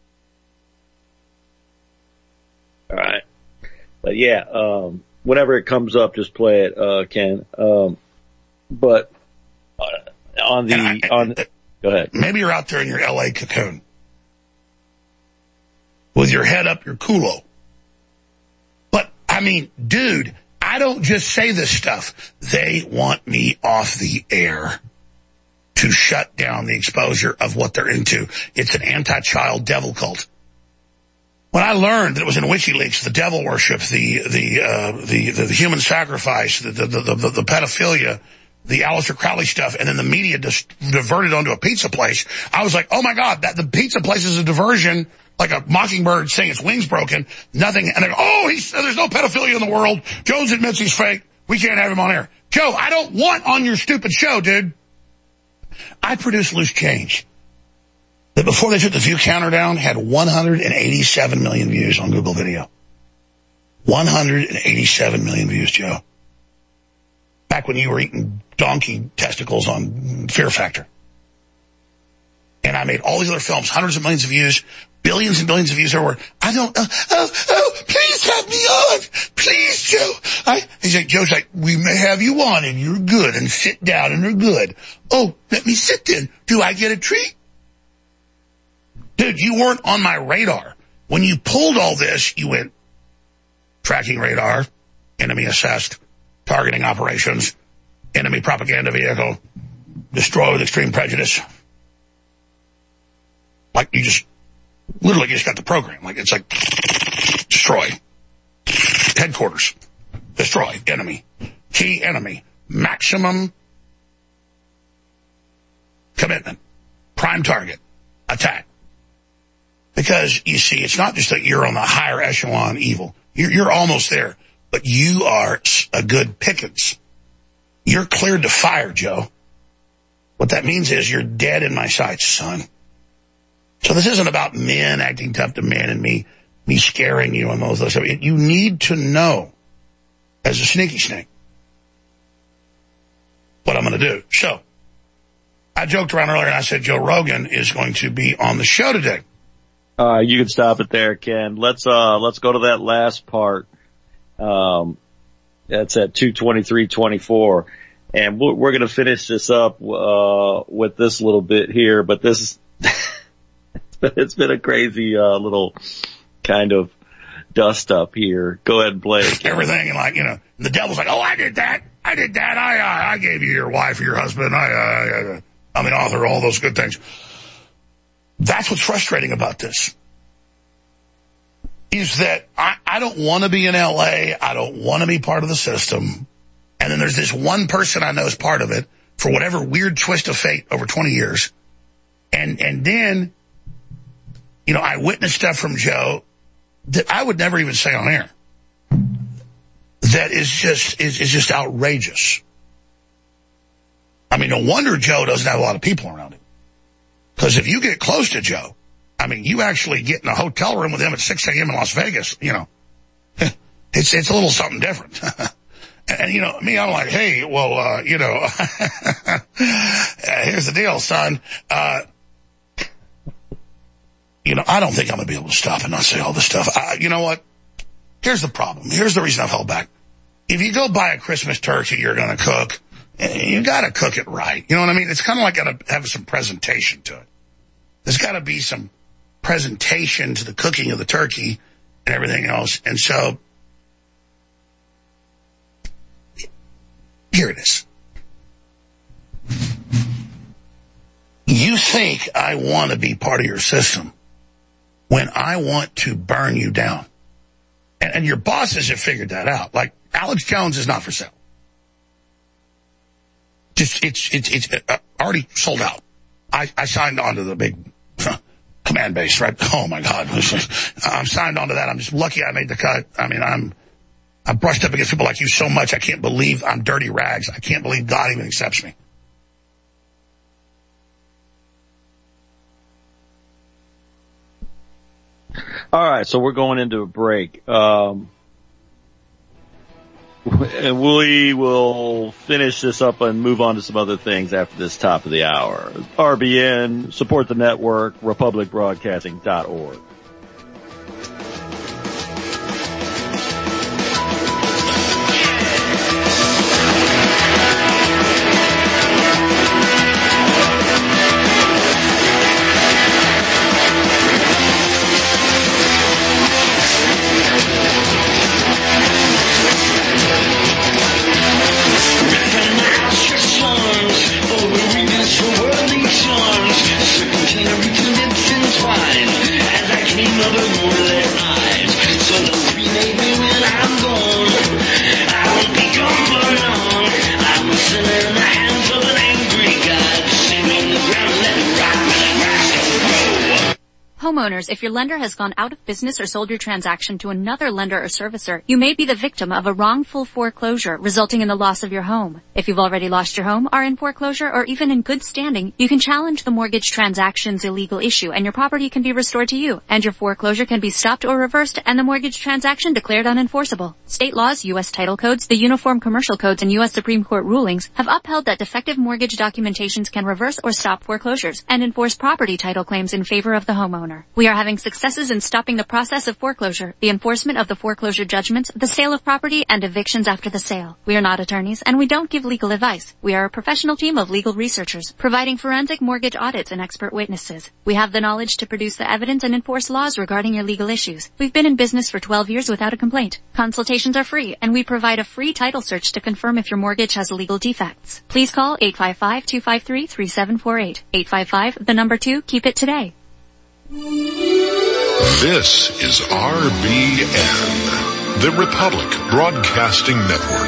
All right. But yeah, whenever it comes up, just play it, Ken. But go ahead. Maybe you're out there in your LA cocoon with your head up your culo. But, I mean, dude, I don't just say this stuff. They want me off the air to shut down the exposure of what they're into. It's an anti-child devil cult. When I learned that it was in WikiLeaks, the devil worship, the human sacrifice, the pedophilia, the Aleister Crowley stuff, and then the media just diverted onto a pizza place, I was like, oh my God, the pizza place is a diversion, like a mockingbird saying its wing's broken, nothing, and they go, there's no pedophilia in the world, Jones admits he's fake, we can't have him on air. Joe, I don't want on your stupid show, dude. I produce Loose Change, that before they took the view counter down, had 187 million views on Google Video. 187 million views, Joe. Back when you were eating donkey testicles on Fear Factor. And I made all these other films, hundreds of millions of views, billions and billions of views everywhere. Please have me on. Please, Joe. He's like, Joe's like, we may have you on and you're good, and sit down and you're good. Oh, let me sit then. Do I get a treat? Dude, you weren't on my radar. When you pulled all this, you went tracking radar, enemy assessed, targeting operations, enemy propaganda vehicle, destroy with extreme prejudice. Like you just, literally just got the program. Like it's like, destroy. Headquarters. Destroy. Enemy. Key enemy. Maximum commitment. Prime target. Attack. Because, you see, it's not just that you're on the higher echelon evil. You're almost there. But you are a good pickings. You're cleared to fire, Joe. What that means is you're dead in my sights, son. So this isn't about men acting tough to men and me scaring you and those stuff. You need to know, as a sneaky snake, what I'm going to do. So, I joked around earlier and I said Joe Rogan is going to be on the show today. You can stop it there, Ken. Let's go to that last part. That's at 2:23:24. And we're going to finish this up, with this little bit here, but this it's been a crazy, little kind of dust up here. Go ahead, Blake. Everything, and like, the devil's like, oh, I did that. I gave you your wife or your husband. I'm the author of all those good things. That's what's frustrating about this. Is that I don't want to be in LA. I don't want to be part of the system. And then there's this one person I know is part of it for whatever weird twist of fate over 20 years. And then, I witnessed stuff from Joe that I would never even say on air. That is just outrageous. I mean, no wonder Joe doesn't have a lot of people around him. Because if you get close to Joe, I mean, you actually get in a hotel room with him at 6 a.m. in Las Vegas, it's a little something different. And, me, I'm like, hey, well, here's the deal, son. I don't think I'm going to be able to stop and not say all this stuff. You know what? Here's the problem. Here's the reason I've held back. If you go buy a Christmas turkey you're going to cook, you got to cook it right. You know what I mean? It's kind of like got to have some presentation to it. There's got to be some presentation to the cooking of the turkey and everything else. And so, here it is. You think I want to be part of your system when I want to burn you down. And your bosses have figured that out. Like, Alex Jones is not for sale. It's already sold out. I signed on to the big command base, right? Oh my God. I'm signed on to that. I'm just lucky I made the cut. I mean, I'm brushed up against people like you so much. I can't believe I'm dirty rags. I can't believe God even accepts me. All right. So we're going into a break. And we will finish this up and move on to some other things after this top of the hour. RBN, support the network, republicbroadcasting.org. Homeowners, if your lender has gone out of business or sold your transaction to another lender or servicer, you may be the victim of a wrongful foreclosure resulting in the loss of your home. If you've already lost your home, are in foreclosure, or even in good standing, you can challenge the mortgage transaction's illegal issue and your property can be restored to you, and your foreclosure can be stopped or reversed and the mortgage transaction declared unenforceable. State laws, U.S. title codes, the Uniform Commercial Codes, and U.S. Supreme Court rulings have upheld that defective mortgage documentations can reverse or stop foreclosures and enforce property title claims in favor of the homeowner. foreclosure. We are having successes in stopping the process of foreclosure, the enforcement of the foreclosure judgments, the sale of property, and evictions after the sale. We are not attorneys, and we don't give legal advice. We are a professional team of legal researchers, providing forensic mortgage audits and expert witnesses. We have the knowledge to produce the evidence and enforce laws regarding your legal issues. We've been in business for 12 years without a complaint. Consultations are free, and we provide a free title search to confirm if your mortgage has legal defects. Please call 855-253-3748. 855, 2, keep it today. This is RBN, the Republic Broadcasting Network.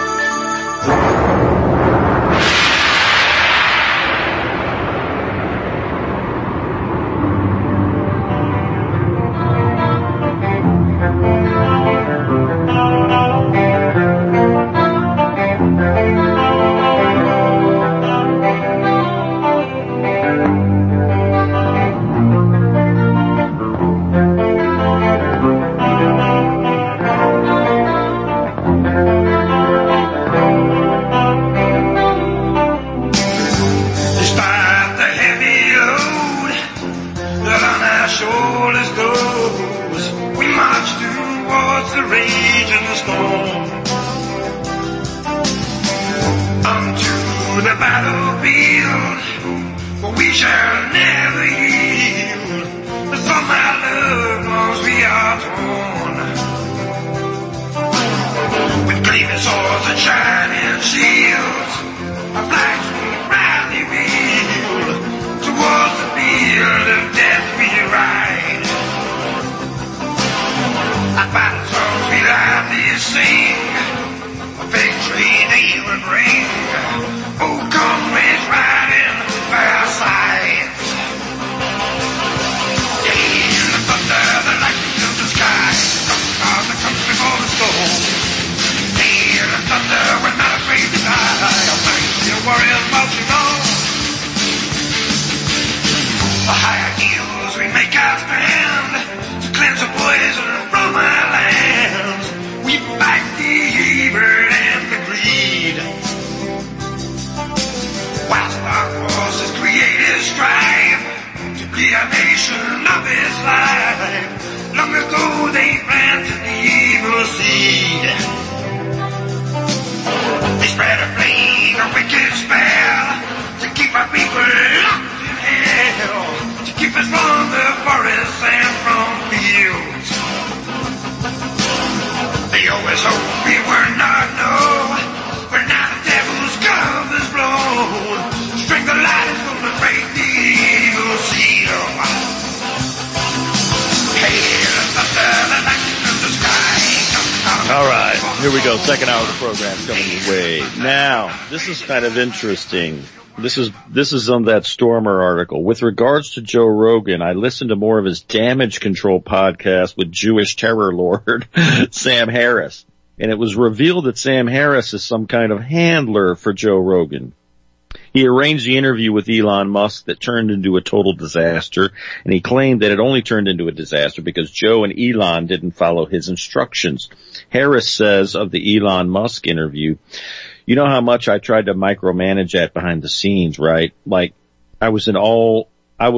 Second hour of the program's coming your way. Now, this is kind of interesting. This is on that Stormer article. With regards to Joe Rogan, I listened to more of his damage control podcast with Jewish terror lord Sam Harris. And it was revealed that Sam Harris is some kind of handler for Joe Rogan. He arranged the interview with Elon Musk that turned into a total disaster, and he claimed that it only turned into a disaster because Joe and Elon didn't follow his instructions. Harris says of the Elon Musk interview, you know how much I tried to micromanage that behind the scenes, right? Like, I was all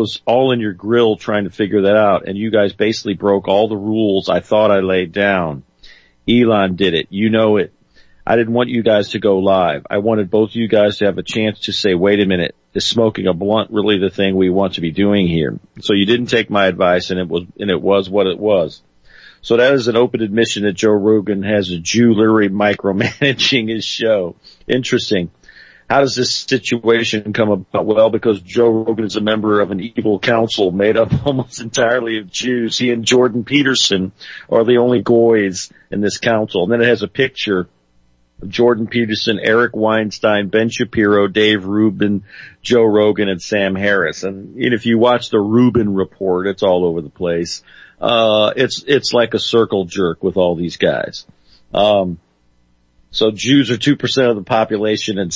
in your grill trying to figure that out, and you guys basically broke all the rules I thought I laid down. Elon did it. You know it. I didn't want you guys to go live. I wanted both of you guys to have a chance to say, wait a minute, is smoking a blunt really the thing we want to be doing here? So you didn't take my advice, and it was what it was. So that is an open admission that Joe Rogan has a Jew-lery micromanaging his show. Interesting. How does this situation come about? Well, because Joe Rogan is a member of an evil council made up almost entirely of Jews. He and Jordan Peterson are the only goys in this council. And then it has a picture of Jordan Peterson, Eric Weinstein, Ben Shapiro, Dave Rubin, Joe Rogan, and Sam Harris. And if you watch the Rubin report, it's all over the place. It's like a circle jerk with all these guys. So Jews are 2% of the population and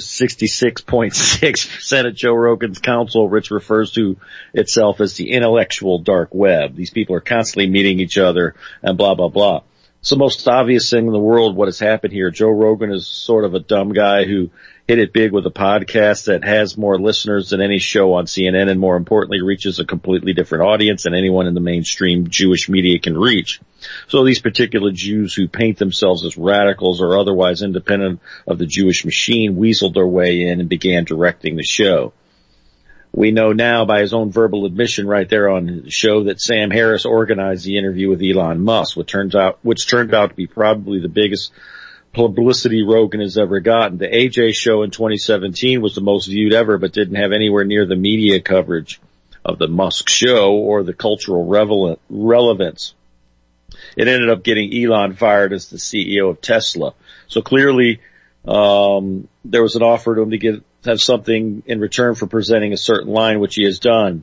66.6% of Joe Rogan's council, which refers to itself as the intellectual dark web. These people are constantly meeting each other and blah, blah, blah. It's the most obvious thing in the world what has happened here. Joe Rogan is sort of a dumb guy who hit it big with a podcast that has more listeners than any show on CNN, and more importantly reaches a completely different audience than anyone in the mainstream Jewish media can reach. So these particular Jews who paint themselves as radicals or otherwise independent of the Jewish machine weaseled their way in and began directing the show. We know now by his own verbal admission right there on the show that Sam Harris organized the interview with Elon Musk, which turned out to be probably the biggest publicity Rogan has ever gotten. The AJ show in 2017 was the most viewed ever, but didn't have anywhere near the media coverage of the Musk show or the cultural relevance. It ended up getting Elon fired as the CEO of Tesla. So clearly, there was an offer to him to have something in return for presenting a certain line, which he has done.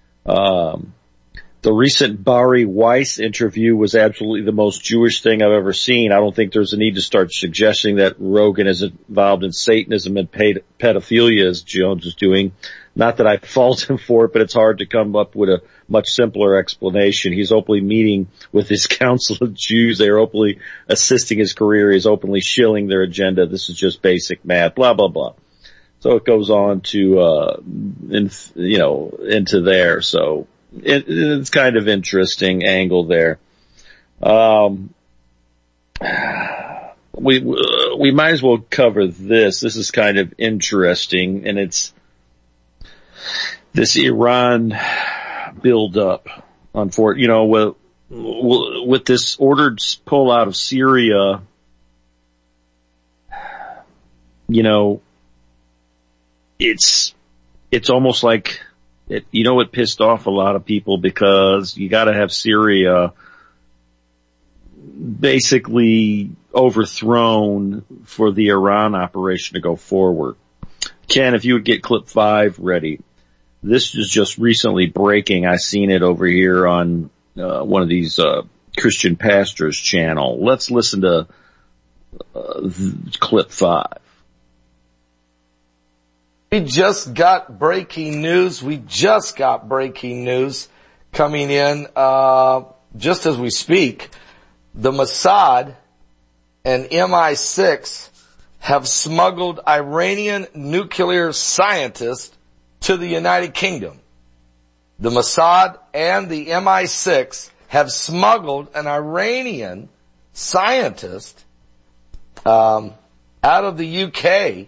The recent Bari Weiss interview was absolutely the most Jewish thing I've ever seen. I don't think there's a need to start suggesting that Rogan is involved in Satanism and pedophilia, as Jones is doing. Not that I fault him for it, but it's hard to come up with a much simpler explanation. He's openly meeting with his council of Jews. They are openly assisting his career. He's openly shilling their agenda. This is just basic math, blah, blah, blah. So it goes on to, into there. So it's kind of interesting angle there. We might as well cover this. This is kind of interesting, and it's this Iran build up with this ordered pull out of Syria, it's almost like it pissed off a lot of people, because you gotta have Syria basically overthrown for the Iran operation to go forward. Ken, if you would get clip 5 ready. This is just recently breaking. I seen it over here on one of these Christian pastors' channel. Let's listen to clip 5. We just got breaking news. Coming in just as we speak. The Mossad and MI6 have smuggled Iranian nuclear scientists to the United Kingdom. The Mossad and the MI6 have smuggled an Iranian scientist out of the UK,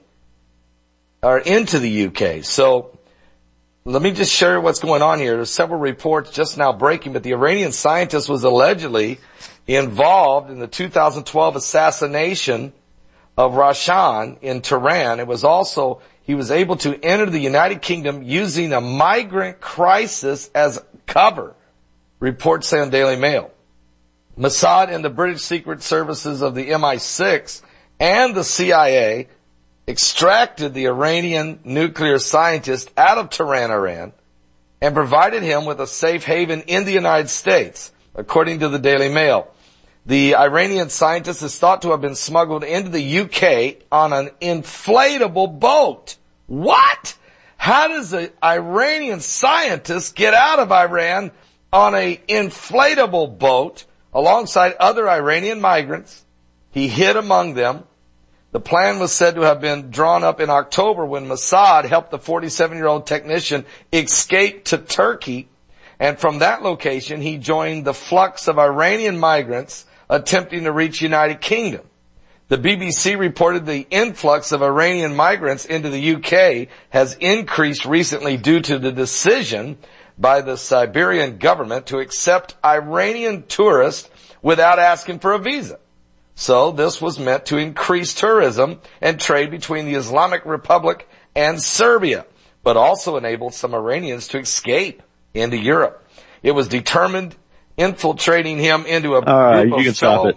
or into the UK. So let me just share what's going on here. There's several reports just now breaking, but the Iranian scientist was allegedly involved in the 2012 assassination of Rashan in Tehran. He was able to enter the United Kingdom using a migrant crisis as cover, reports say on Daily Mail. Mossad and the British Secret Services of the MI6 and the CIA extracted the Iranian nuclear scientist out of Tehran, Iran, and provided him with a safe haven in the United States, according to the Daily Mail. The Iranian scientist is thought to have been smuggled into the UK on an inflatable boat. What? How does an Iranian scientist get out of Iran on an inflatable boat alongside other Iranian migrants? He hid among them. The plan was said to have been drawn up in October when Mossad helped the 47-year-old technician escape to Turkey, and from that location he joined the flux of Iranian migrants attempting to reach United Kingdom. The BBC reported the influx of Iranian migrants into the UK has increased recently due to the decision by the Siberian government to accept Iranian tourists without asking for a visa. So this was meant to increase tourism and trade between the Islamic Republic and Serbia, but also enabled some Iranians to escape into Europe. It was determined infiltrating him into a group of fellow...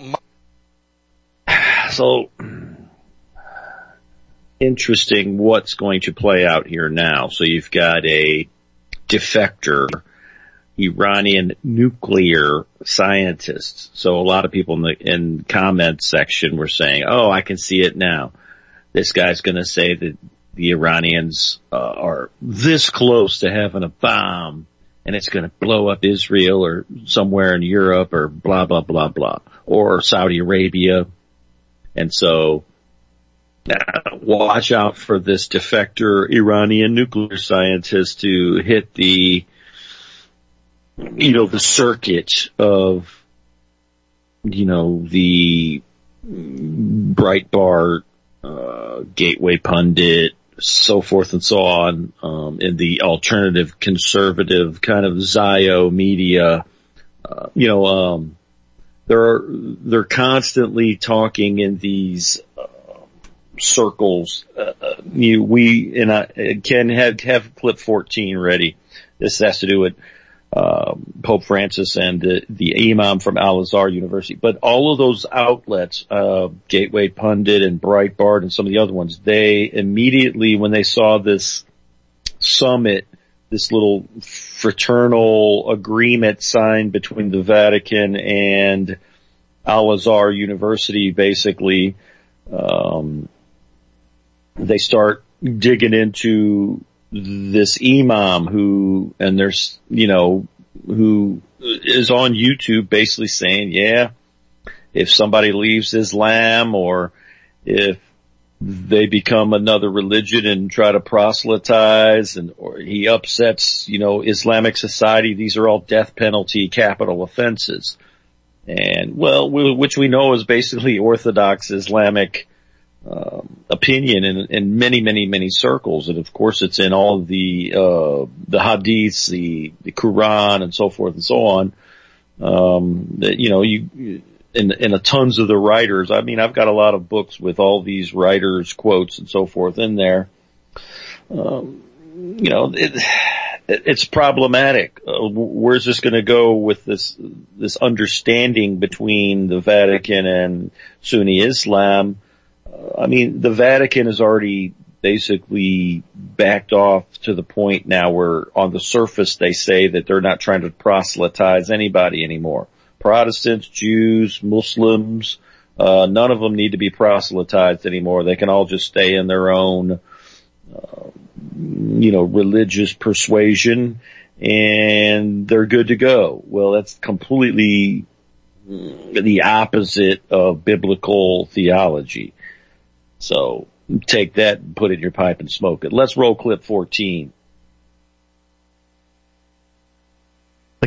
So, interesting what's going to play out here now. So you've got a defector, Iranian nuclear scientist. So a lot of people in the comment section were saying, oh, I can see it now. This guy's going to say that the Iranians are this close to having a bomb and it's going to blow up Israel or somewhere in Europe or blah, blah, blah, blah, or Saudi Arabia. And so watch out for this defector Iranian nuclear scientist to hit the circuit of, the Breitbart, Gateway Pundit, so forth and so on, in the alternative conservative kind of Zio media. They're constantly talking in these circles. Ken, have clip 14 ready. This has to do with Pope Francis and the imam from Al-Azhar University. But all of those outlets, Gateway Pundit and Breitbart and some of the other ones, they immediately, when they saw this summit, this little fraternal agreement signed between the Vatican and Al-Azhar University, basically, they start digging into this imam who is on YouTube basically saying, yeah, if somebody leaves Islam or if they become another religion and try to proselytize or he upsets, Islamic society, these are all death penalty capital offenses. And which we know is basically Orthodox Islamic opinion in many, many, many circles. And of course it's in all the hadiths, the Quran and so forth and so on. In tons of the writers. I mean, I've got a lot of books with all these writers' quotes and so forth in there. It's problematic. Where's this going to go with this understanding between the Vatican and Sunni Islam? I mean, the Vatican has already basically backed off to the point now where on the surface they say that they're not trying to proselytize anybody anymore. Protestants, Jews, Muslims, none of them need to be proselytized anymore. They can all just stay in their own, religious persuasion and they're good to go. Well, that's completely the opposite of biblical theology. So take that and put it in your pipe and smoke it. Let's roll clip 14. The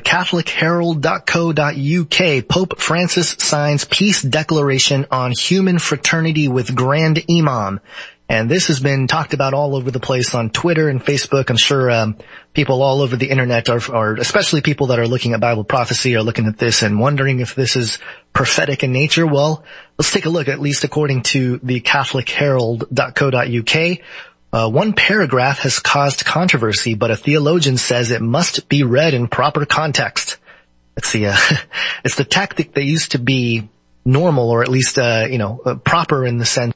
CatholicHerald.co.uk, Pope Francis signs peace declaration on human fraternity with Grand Imam. And this has been talked about all over the place on Twitter and Facebook. I'm sure people all over the internet are, especially people that are looking at Bible prophecy, are looking at this and wondering if this is prophetic in nature. Well, let's take a look, at least according to the CatholicHerald.co.uk. One paragraph has caused controversy, but a theologian says it must be read in proper context. It's the tactic that used to be normal, or at least, proper in the sense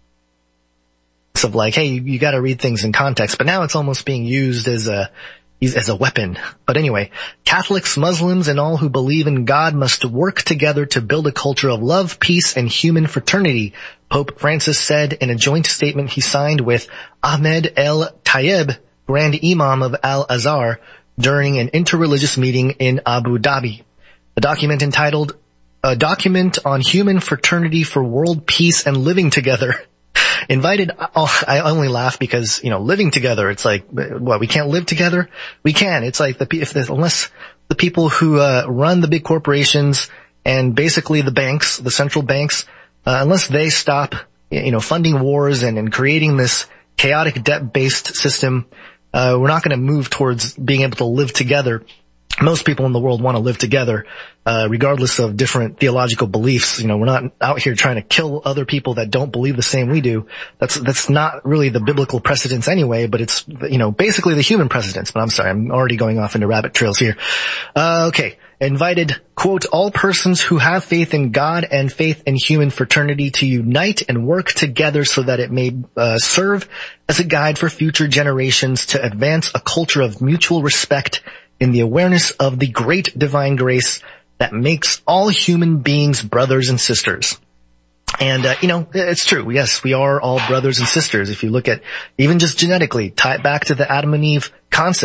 of like, hey, you gotta read things in context, but now it's almost being used as a weapon. But anyway, Catholics, Muslims, and all who believe in God must work together to build a culture of love, peace, and human fraternity, Pope Francis said in a joint statement he signed with Ahmed El Tayeb, Grand Imam of Al-Azhar, during an interreligious meeting in Abu Dhabi. A document entitled, A Document on Human Fraternity for World Peace and Living Together, invited, I only laugh because, living together, it's like, what, we can't live together? We can. It's like unless the people who, run the big corporations and basically the banks, the central banks, unless they stop, funding wars and creating this chaotic debt-based system, we're not going to move towards being able to live together. Most people in the world want to live together, regardless of different theological beliefs. We're not out here trying to kill other people that don't believe the same we do. That's not really the biblical precedence anyway, but it's, basically the human precedence. But I'm sorry, I'm already going off into rabbit trails here. Okay. Invited, quote, all persons who have faith in God and faith in human fraternity to unite and work together so that it may serve as a guide for future generations to advance a culture of mutual respect in the awareness of the great divine grace that makes all human beings brothers and sisters. And, it's true. Yes, we are all brothers and sisters. If you look at even just genetically, tie it back to the Adam and Eve concept,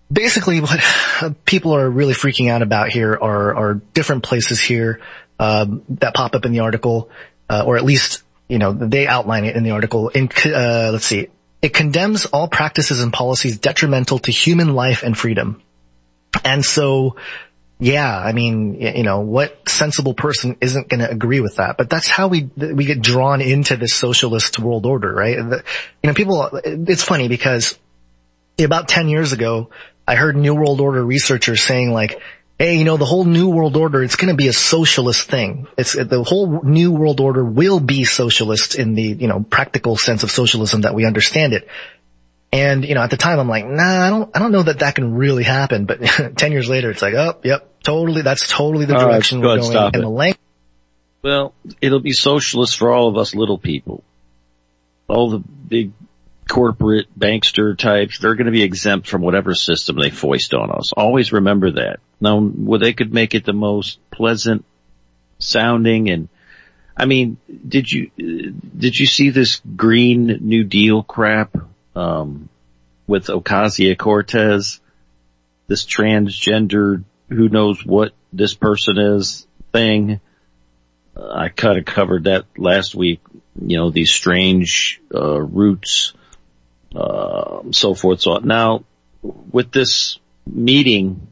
basically what people are really freaking out about here are different places here, that pop up in the article, or at least, they outline it in the article. Let's see. It condemns all practices and policies detrimental to human life and freedom. And so, yeah, I mean, what sensible person isn't going to agree with that? But that's how we get drawn into this socialist world order, right? It's funny because about 10 years ago, I heard New World Order researchers saying like, hey, the whole New World Order, it's going to be a socialist thing. The whole New World Order will be socialist in the, practical sense of socialism that we understand it. And, at the time I'm like, nah, I don't know that can really happen. But 10 years later, it's like, oh, yep, totally, that's totally the direction we're going in. Well, it'll be socialist for all of us little people. All the big corporate bankster types, they're going to be exempt from whatever system they foist on us. Always remember that. Now, they could make it the most pleasant sounding, and I mean, did you see this Green New Deal crap with Ocasio-Cortez, this transgender, who knows what this person is thing? I kind of covered that last week. These strange roots. So forth, so on. Now, with this meeting,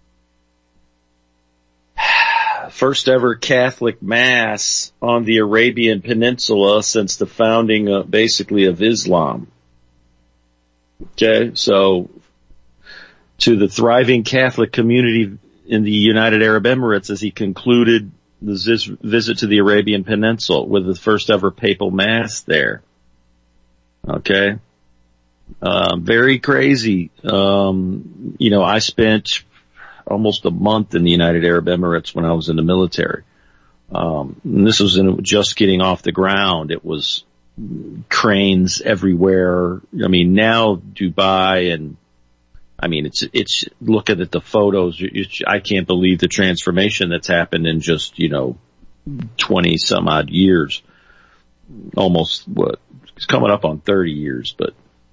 first ever Catholic Mass on the Arabian Peninsula since the founding, basically, of Islam. Okay, so to the thriving Catholic community in the United Arab Emirates as he concluded this visit to the Arabian Peninsula with the first ever papal Mass there. Okay. Very crazy. I spent almost a month in the United Arab Emirates when I was in the military. And this was just getting off the ground. It was cranes everywhere. I mean, now Dubai and, I mean, it's looking at the photos. I can't believe the transformation that's happened in just, 20 some odd years. Almost it's coming up on 30 years, but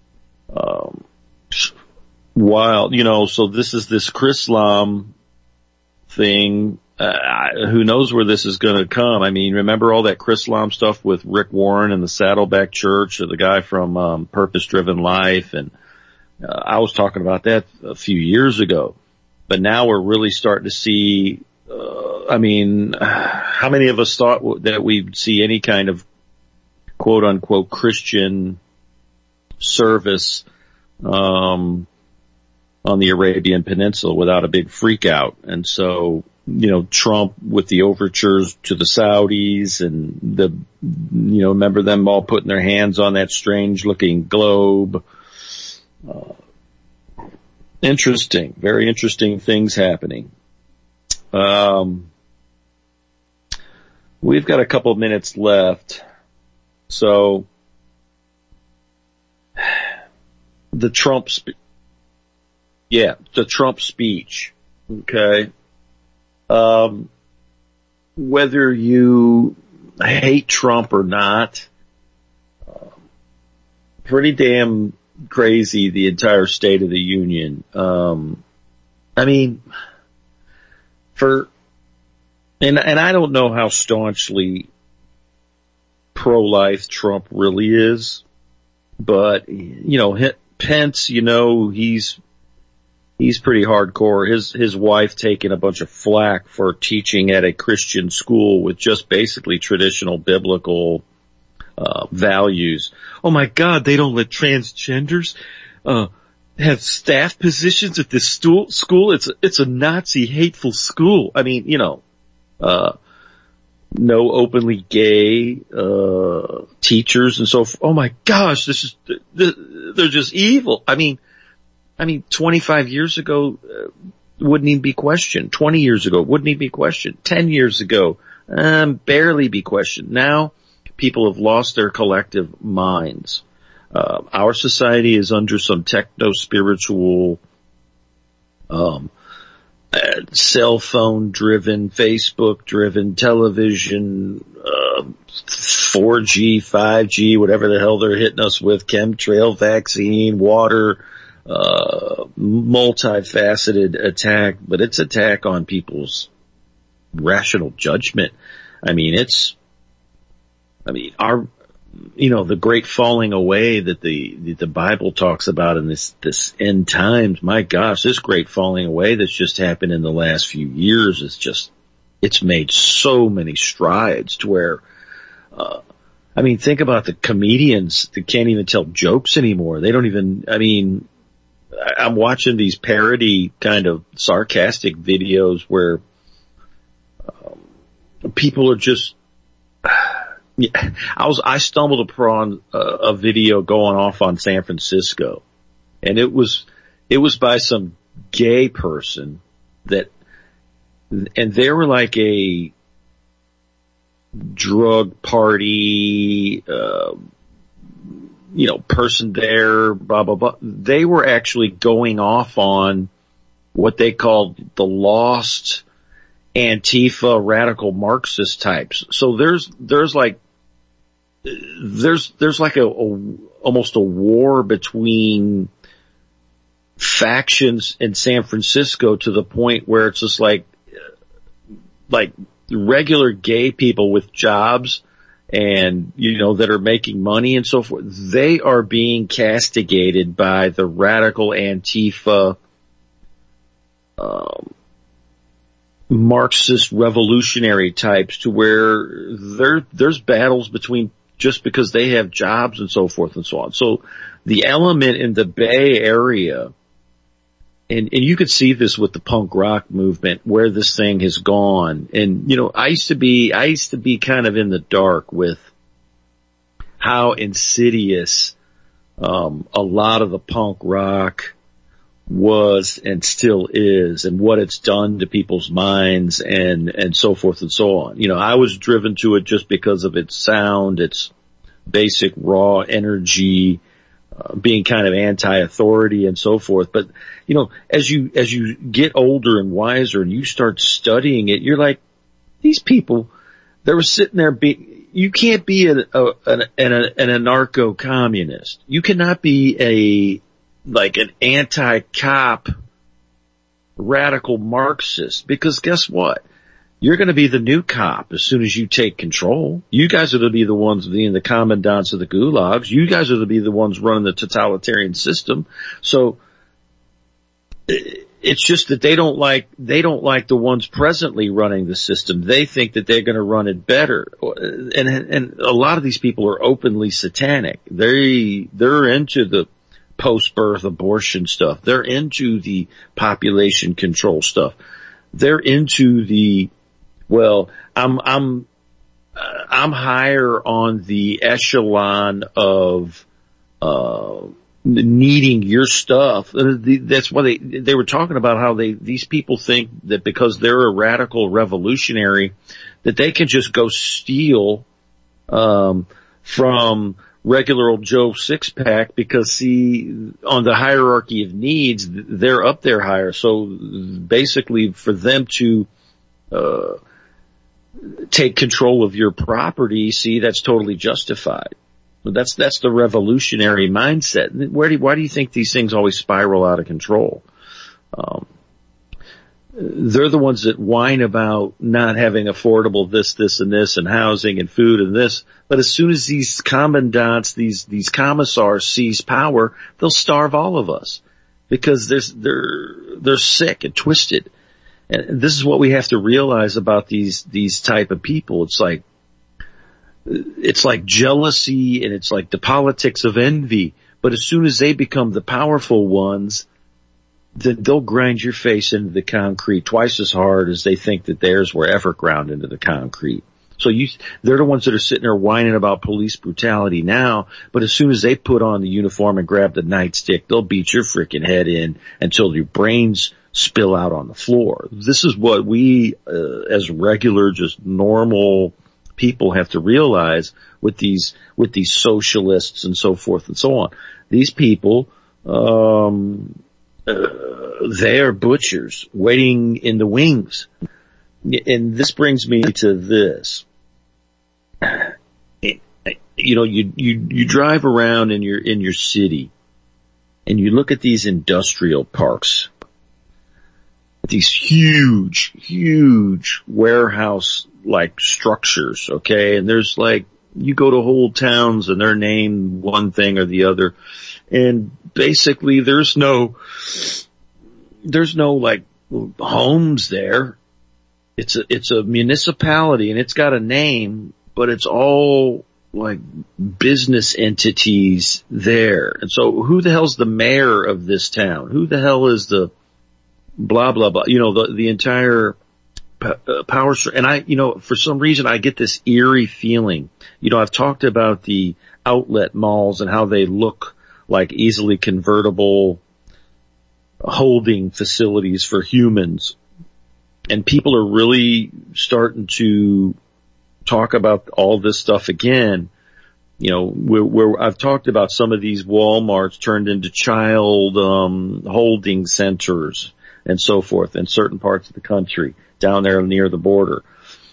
wild, so this is this Chrislam thing. Who knows where this is going to come? I mean, remember all that Chrislam stuff with Rick Warren and the Saddleback Church, or the guy from Purpose Driven Life, and I was talking about that a few years ago. But now we're really starting to see. How many of us thought that we'd see any kind of quote unquote Christian service on the Arabian Peninsula without a big freak out? And so, Trump with the overtures to the Saudis and remember them all putting their hands on that strange looking globe. Interesting, very interesting things happening. We've got a couple of minutes left. So, the Trump speech, okay? Whether you hate Trump or not, pretty damn crazy, the entire State of the Union. And I don't know how staunchly pro-life Trump really is, but, Pence, he's pretty hardcore. His wife taking a bunch of flack for teaching at a Christian school with just basically traditional biblical values. Oh my God, they don't let transgenders have staff positions at this school. It's a Nazi hateful school. I mean, no openly gay teachers and so forth. Oh my gosh, they're just evil. I mean 25 years ago wouldn't even be questioned. 20 years ago wouldn't even be questioned. 10 years ago barely be questioned. Now people have lost their collective minds. Our society is under some techno-spiritual, cell phone driven, Facebook driven, television, 4G, 5G, whatever the hell they're hitting us with, chemtrail, vaccine, water, multifaceted attack, but it's attack on people's rational judgment. The great falling away that the Bible talks about in this end times. My gosh, this great falling away that's just happened in the last few years it's made so many strides to where, think about the comedians that can't even tell jokes anymore. They don't even, I'm watching these parody kind of sarcastic videos where people are just, I stumbled upon a video going off on San Francisco, and it was by some gay person and they were like a drug party, person there, blah, blah, blah. They were actually going off on what they called the lost Antifa radical Marxist types. So there's like almost a war between factions in San Francisco to the point where it's just like regular gay people with jobs and, that are making money and so forth. They are being castigated by the radical Antifa, Marxist revolutionary types to where there's battles between just because they have jobs and so forth and so on. So the element in the Bay Area, and you could see this with the punk rock movement, where this thing has gone. And, I used to be kind of in the dark with how insidious, a lot of the punk rock was and still is, and what it's done to people's minds and so forth and so on. I was driven to it just because of its sound, its basic raw energy, being kind of anti-authority and so forth. But, as you get older and wiser and you start studying it, you're like, these people, they were sitting there you can't be an anarcho-communist. You cannot be an anti-cop radical Marxist, because guess what? You're going to be the new cop as soon as you take control. You guys are going to be the ones being the commandants of the gulags. You guys are going to be the ones running the totalitarian system. So it's just that they don't like the ones presently running the system. They think that they're going to run it better. And a lot of these people are openly satanic. They're into the post-birth abortion stuff. They're into the population control stuff. They're into the, I'm higher on the echelon of, needing your stuff. That's why they were talking about how these people think that because they're a radical revolutionary, that they can just go steal, from regular old Joe Sixpack, because on the hierarchy of needs, they're up there higher. So basically for them to, take control of your property, that's totally justified. That's the revolutionary mindset. Why do you think these things always spiral out of control? They're the ones that whine about not having affordable this, and this, and housing and food and this. But as soon as these commandants, these commissars seize power, they'll starve all of us because they're sick and twisted. And this is what we have to realize about these type of people. It's like jealousy, and it's like the politics of envy. But as soon as they become the powerful ones, then they'll grind your face into the concrete twice as hard as they think that theirs were ever ground into the concrete. So they're the ones that are sitting there whining about police brutality now, but as soon as they put on the uniform and grab the nightstick, they'll beat your freaking head in until your brains spill out on the floor. This is what we, as regular, just normal people have to realize with these socialists and so forth and so on. These people, they are butchers waiting in the wings. And this brings me to this. You drive around in your city and you look at these industrial parks, these huge warehouse-like structures, okay? And there's like, you go to whole towns and they're named one thing or the other. And basically there's no like homes there. It's a municipality and it's got a name, but it's all like business entities there. And so who the hell's the mayor of this town? Who the hell is the blah, blah, blah, the entire power. And for some reason I get this eerie feeling. I've talked about the outlet malls and how they look like easily convertible holding facilities for humans. And people are really starting to talk about all this stuff again. Where I've talked about some of these Walmarts turned into child holding centers and so forth in certain parts of the country down there near the border.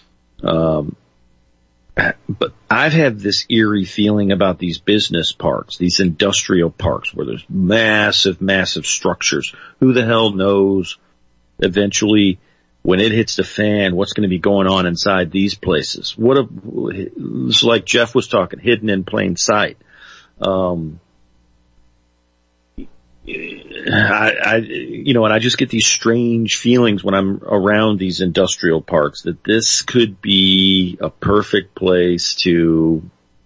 But I've had this eerie feeling about these business parks, these industrial parks where there's massive structures. Who the hell knows eventually when it hits the fan, what's going to be going on inside these places? It's like Jeff was talking, hidden in plain sight. And I just get these strange feelings when I'm around these industrial parks that this could be a perfect place to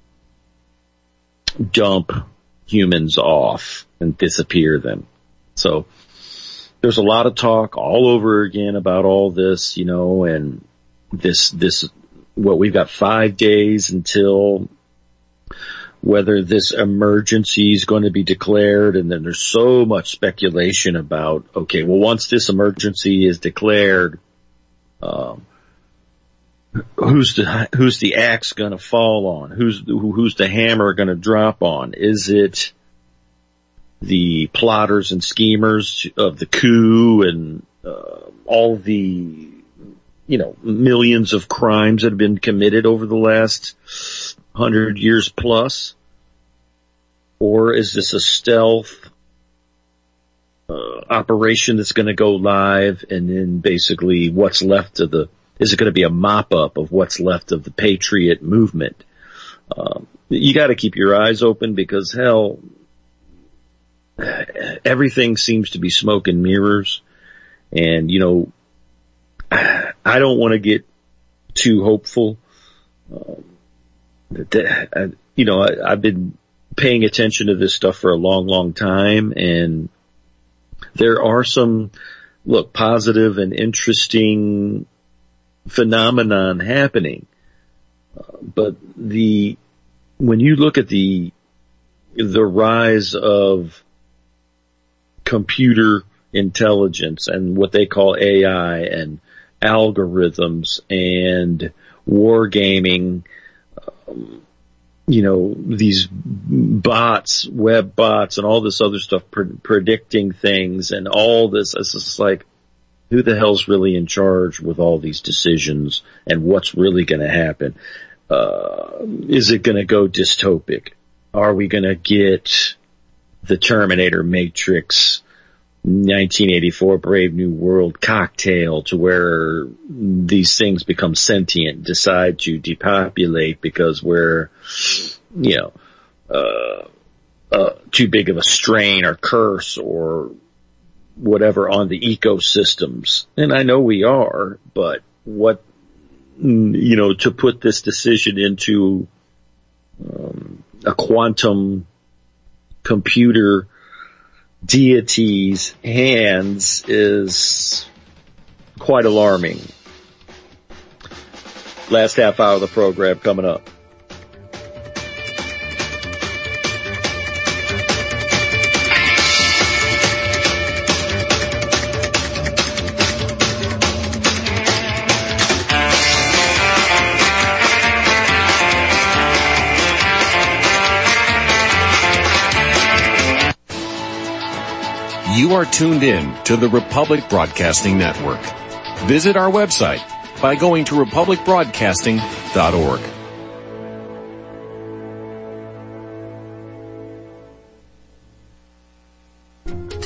dump humans off and disappear them. So there's a lot of talk all over again about all this, and we've got 5 days until whether this emergency is going to be declared, and then there's so much speculation about, okay, well, once this emergency is declared, who's the axe going to fall on? Who's the hammer going to drop on? Is it the plotters and schemers of the coup and all the millions of crimes that have been committed over the last 100 years plus? Or is this a stealth operation that's going to go live, and then basically what's left of is it going to be a mop-up of what's left of the Patriot movement? You got to keep your eyes open because, hell, everything seems to be smoke and mirrors. And, I don't want to get too hopeful. I've been paying attention to this stuff for a long time, and there are some, positive and interesting phenomenon happening. But when you look at the rise of computer intelligence and what they call AI and algorithms and wargaming, these bots, web bots and all this other stuff predicting things and all this, it's just like, who the hell's really in charge with all these decisions and what's really going to happen? Is it going to go dystopic? Are we going to get the Terminator Matrix 1984 Brave New World cocktail to where these things become sentient, decide to depopulate because we're, too big of a strain or curse or whatever on the ecosystems? And I know we are, but to put this decision into a quantum computer deity's hands is quite alarming. Last half hour of the program coming up. You are tuned in to the Republic Broadcasting Network. Visit our website by going to republicbroadcasting.org.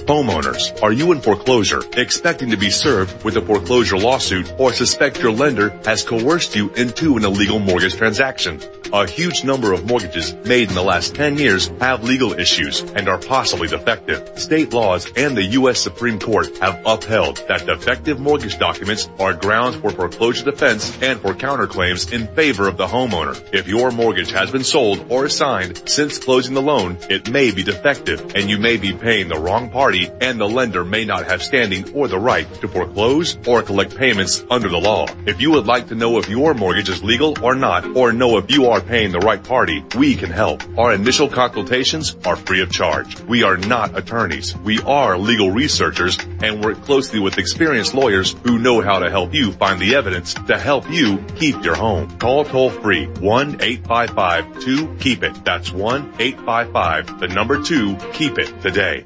Homeowners, are you in foreclosure, expecting to be served with a foreclosure lawsuit, or suspect your lender has coerced you into an illegal mortgage transaction? A huge number of mortgages made in the last 10 years have legal issues and are possibly defective. State laws and the U.S. Supreme Court have upheld that defective mortgage documents are grounds for foreclosure defense and for counterclaims in favor of the homeowner. If your mortgage has been sold or assigned since closing the loan, it may be defective and you may be paying the wrong party, and the lender may not have standing or the right to foreclose or collect payments under the law. If you would like to know if your mortgage is legal or not, or know if you are paying the right party, we can help. Our initial consultations are free of charge. We are not attorneys. We are legal researchers and work closely with experienced lawyers who know how to help you find the evidence to help you keep your home. Call toll free 1-855-2-KEEP-IT. That's 1-855-2-KEEP-IT today.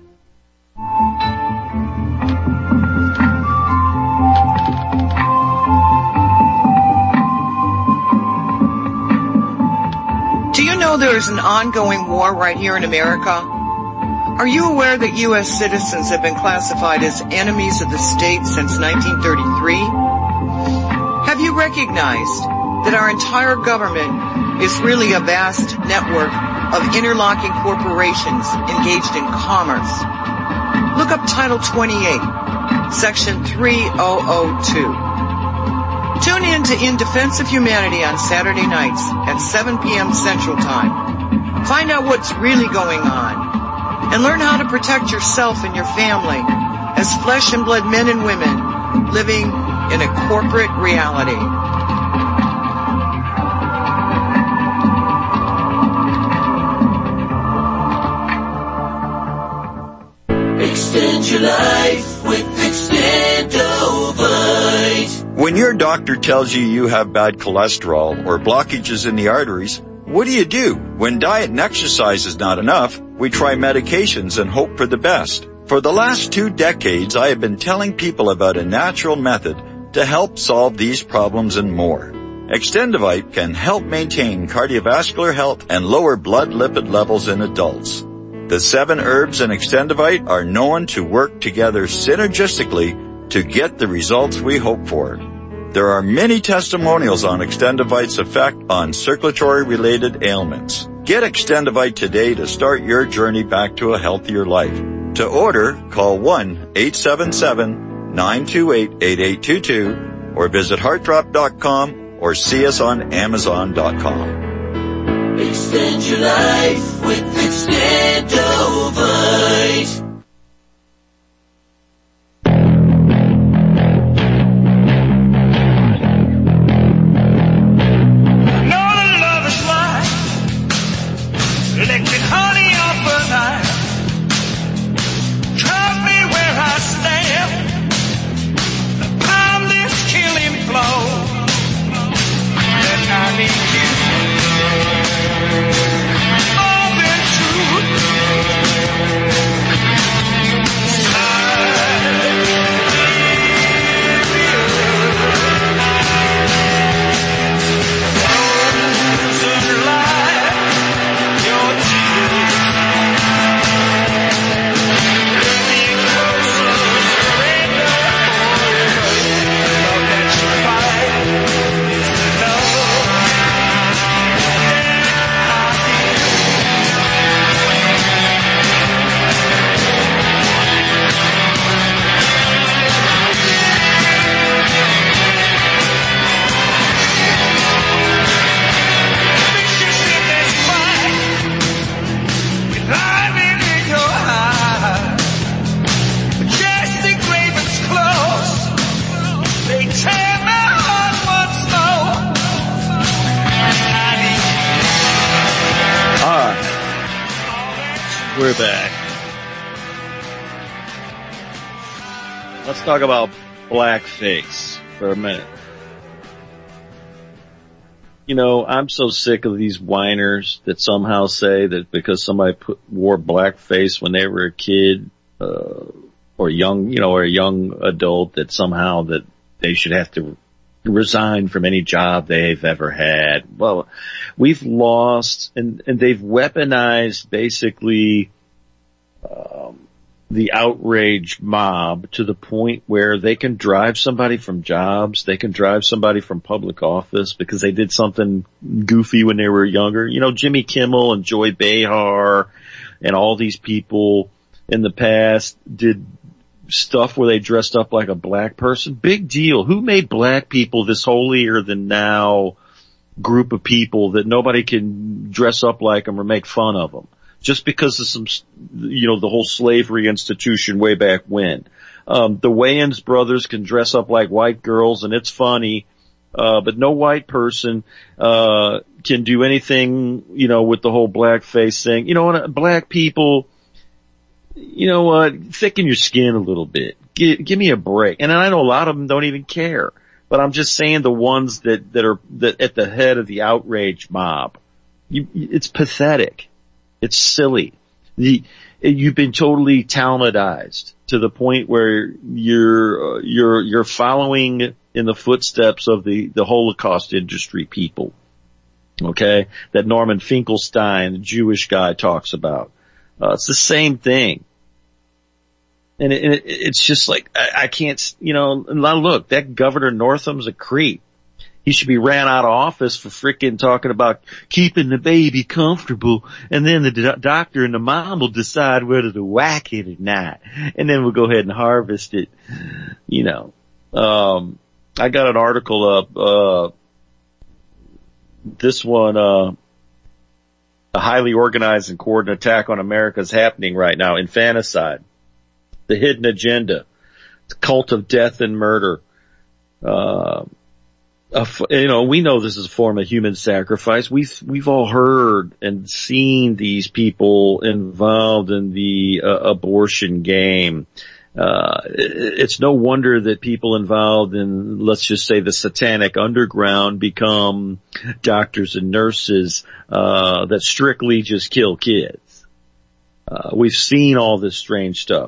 Do you know there is an ongoing war right here in America? Are you aware that U.S. citizens have been classified as enemies of the state since 1933? Have you recognized that our entire government is really a vast network of interlocking corporations engaged in commerce? Look up Title 28, Section 3002. Tune in to In Defense of Humanity on Saturday nights at 7 p.m. Central Time. Find out what's really going on and learn how to protect yourself and your family as flesh and blood men and women living in a corporate reality. Extend your life with Extendovite. When your doctor tells you have bad cholesterol or blockages in the arteries, what do? When diet and exercise is not enough, we try medications and hope for the best. For the last 2 decades, I have been telling people about a natural method to help solve these problems and more. Extendovite can help maintain cardiovascular health and lower blood lipid levels in adults. The 7 herbs in Extendovite are known to work together synergistically to get the results we hope for. There are many testimonials on Extendovite's effect on circulatory-related ailments. Get Extendovite today to start your journey back to a healthier life. To order, call 1-877-928-8822 or visit heartdrop.com or see us on amazon.com. Extend your life with Extendovite. We're back. Let's talk about blackface for a minute. You know, I'm so sick of these whiners that somehow say that because somebody wore blackface when they were a kid, or young, you know, or a young adult, that somehow that they should have to resign from any job they've ever had. Well, we've lost, and they've weaponized basically, the outrage mob to the point where they can drive somebody from jobs, they can drive somebody from public office because they did something goofy when they were younger. You know, Jimmy Kimmel and Joy Behar and all these people in the past did stuff where they dressed up like a black person. Big deal. Who made black people this holier than now group of people that nobody can dress up like them or make fun of them? Just because of some, you know, the whole slavery institution way back when. The Wayans brothers can dress up like white girls and it's funny, but no white person, can do anything, you know, with the whole blackface thing. You know what, black people, you know what, thicken your skin a little bit. Give me a break. And I know a lot of them don't even care, but I'm just saying the ones that are at the head of the outrage mob. It's pathetic. It's silly. You've been totally Talmudized to the point where you're following in the footsteps of the Holocaust industry people. Okay? That Norman Finkelstein, the Jewish guy, talks about. It's the same thing. And it's just like, I can't, you know, now look, that Governor Northam's a creep. He should be ran out of office for frickin' talking about keeping the baby comfortable, and then the doctor and the mom will decide whether to whack it or not, and then we'll go ahead and harvest it. You know, I got an article up, this one, a highly organized and coordinated attack on America is happening right now. Infanticide, the hidden agenda, the cult of death and murder. You know, we know this is a form of human sacrifice. We've all heard and seen these people involved in the abortion game. It's no wonder that people involved in, let's just say, the satanic underground become doctors and nurses that strictly just kill kids. We've seen all this strange stuff.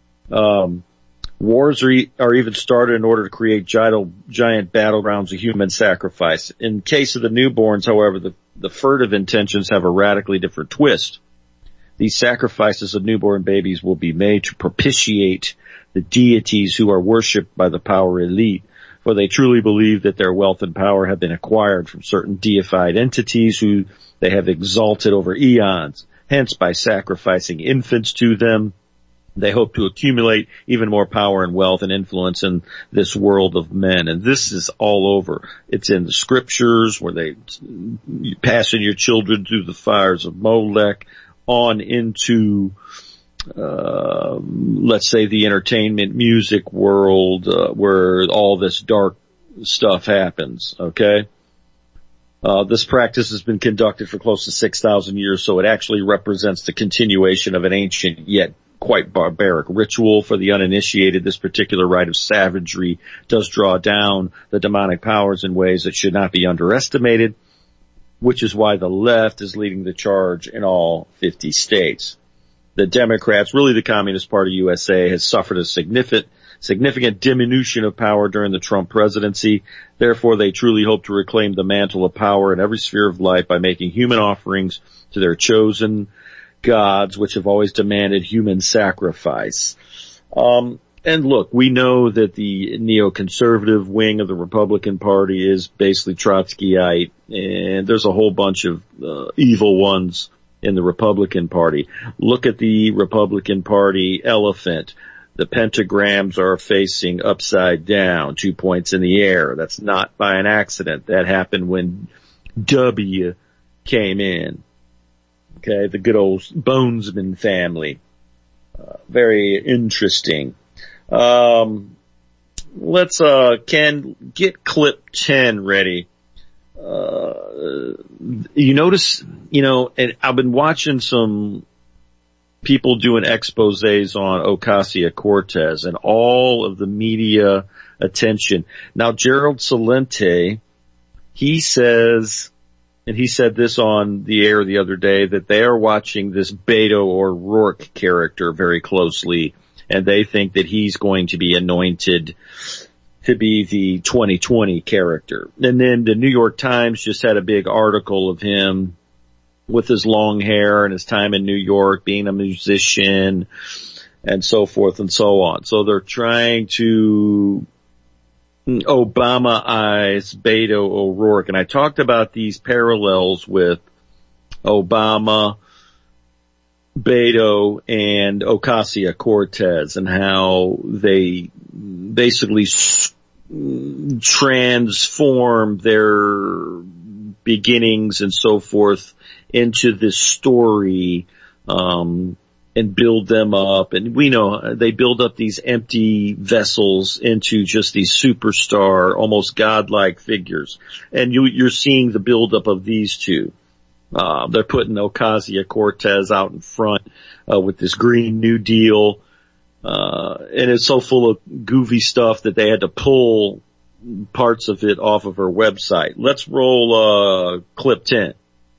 Wars are even started in order to create giant battlegrounds of human sacrifice. In case of the newborns, however, the furtive intentions have a radically different twist. These sacrifices of newborn babies will be made to propitiate the deities who are worshipped by the power elite, for they truly believe that their wealth and power have been acquired from certain deified entities who they have exalted over eons. Hence, by sacrificing infants to them, they hope to accumulate even more power and wealth and influence in this world of men. And this is all over. It's in the scriptures where they passing your children through the fires of Molech on into, let's say, the entertainment music world, where all this dark stuff happens. Okay. This practice has been conducted for close to 6,000 years, so it actually represents the continuation of an ancient yet quite barbaric ritual. For the uninitiated, this particular rite of savagery does draw down the demonic powers in ways that should not be underestimated, which is why the left is leading the charge in all 50 states. The Democrats, really the Communist Party USA, has suffered a significant diminution of power during the Trump presidency. Therefore, they truly hope to reclaim the mantle of power in every sphere of life by making human offerings to their chosen gods, which have always demanded human sacrifice. And look, we know that the neoconservative wing of the Republican Party is basically Trotskyite, and there's a whole bunch of evil ones in the Republican Party. Look at the Republican Party elephant. The pentagrams are facing upside down, 2 points in the air. That's not by an accident. That happened when W came in. Okay, the good old Bonesman family. Very interesting. Let's, Ken, get clip 10 ready. You notice, you know, and I've been watching some people doing exposés on Ocasio-Cortez and all of the media attention. Now, Gerald Celente, he says, and he said this on the air the other day, that they are watching this Beto O'Rourke character very closely, and they think that he's going to be anointed to be the 2020 character. And then the New York Times just had a big article of him with his long hair and his time in New York, being a musician, and so forth and so on. So they're trying to Obama-ize Beto O'Rourke. And I talked about these parallels with Obama, Beto, and Ocasio-Cortez, and how they basically transform their beginnings and so forth into this story, and build them up. And we know they build up these empty vessels into just these superstar, almost godlike figures. And you're seeing the buildup of these two. They're putting Ocasio-Cortez out in front, with this Green New Deal. And it's so full of goofy stuff that they had to pull parts of it off of her website. Let's roll, clip 10.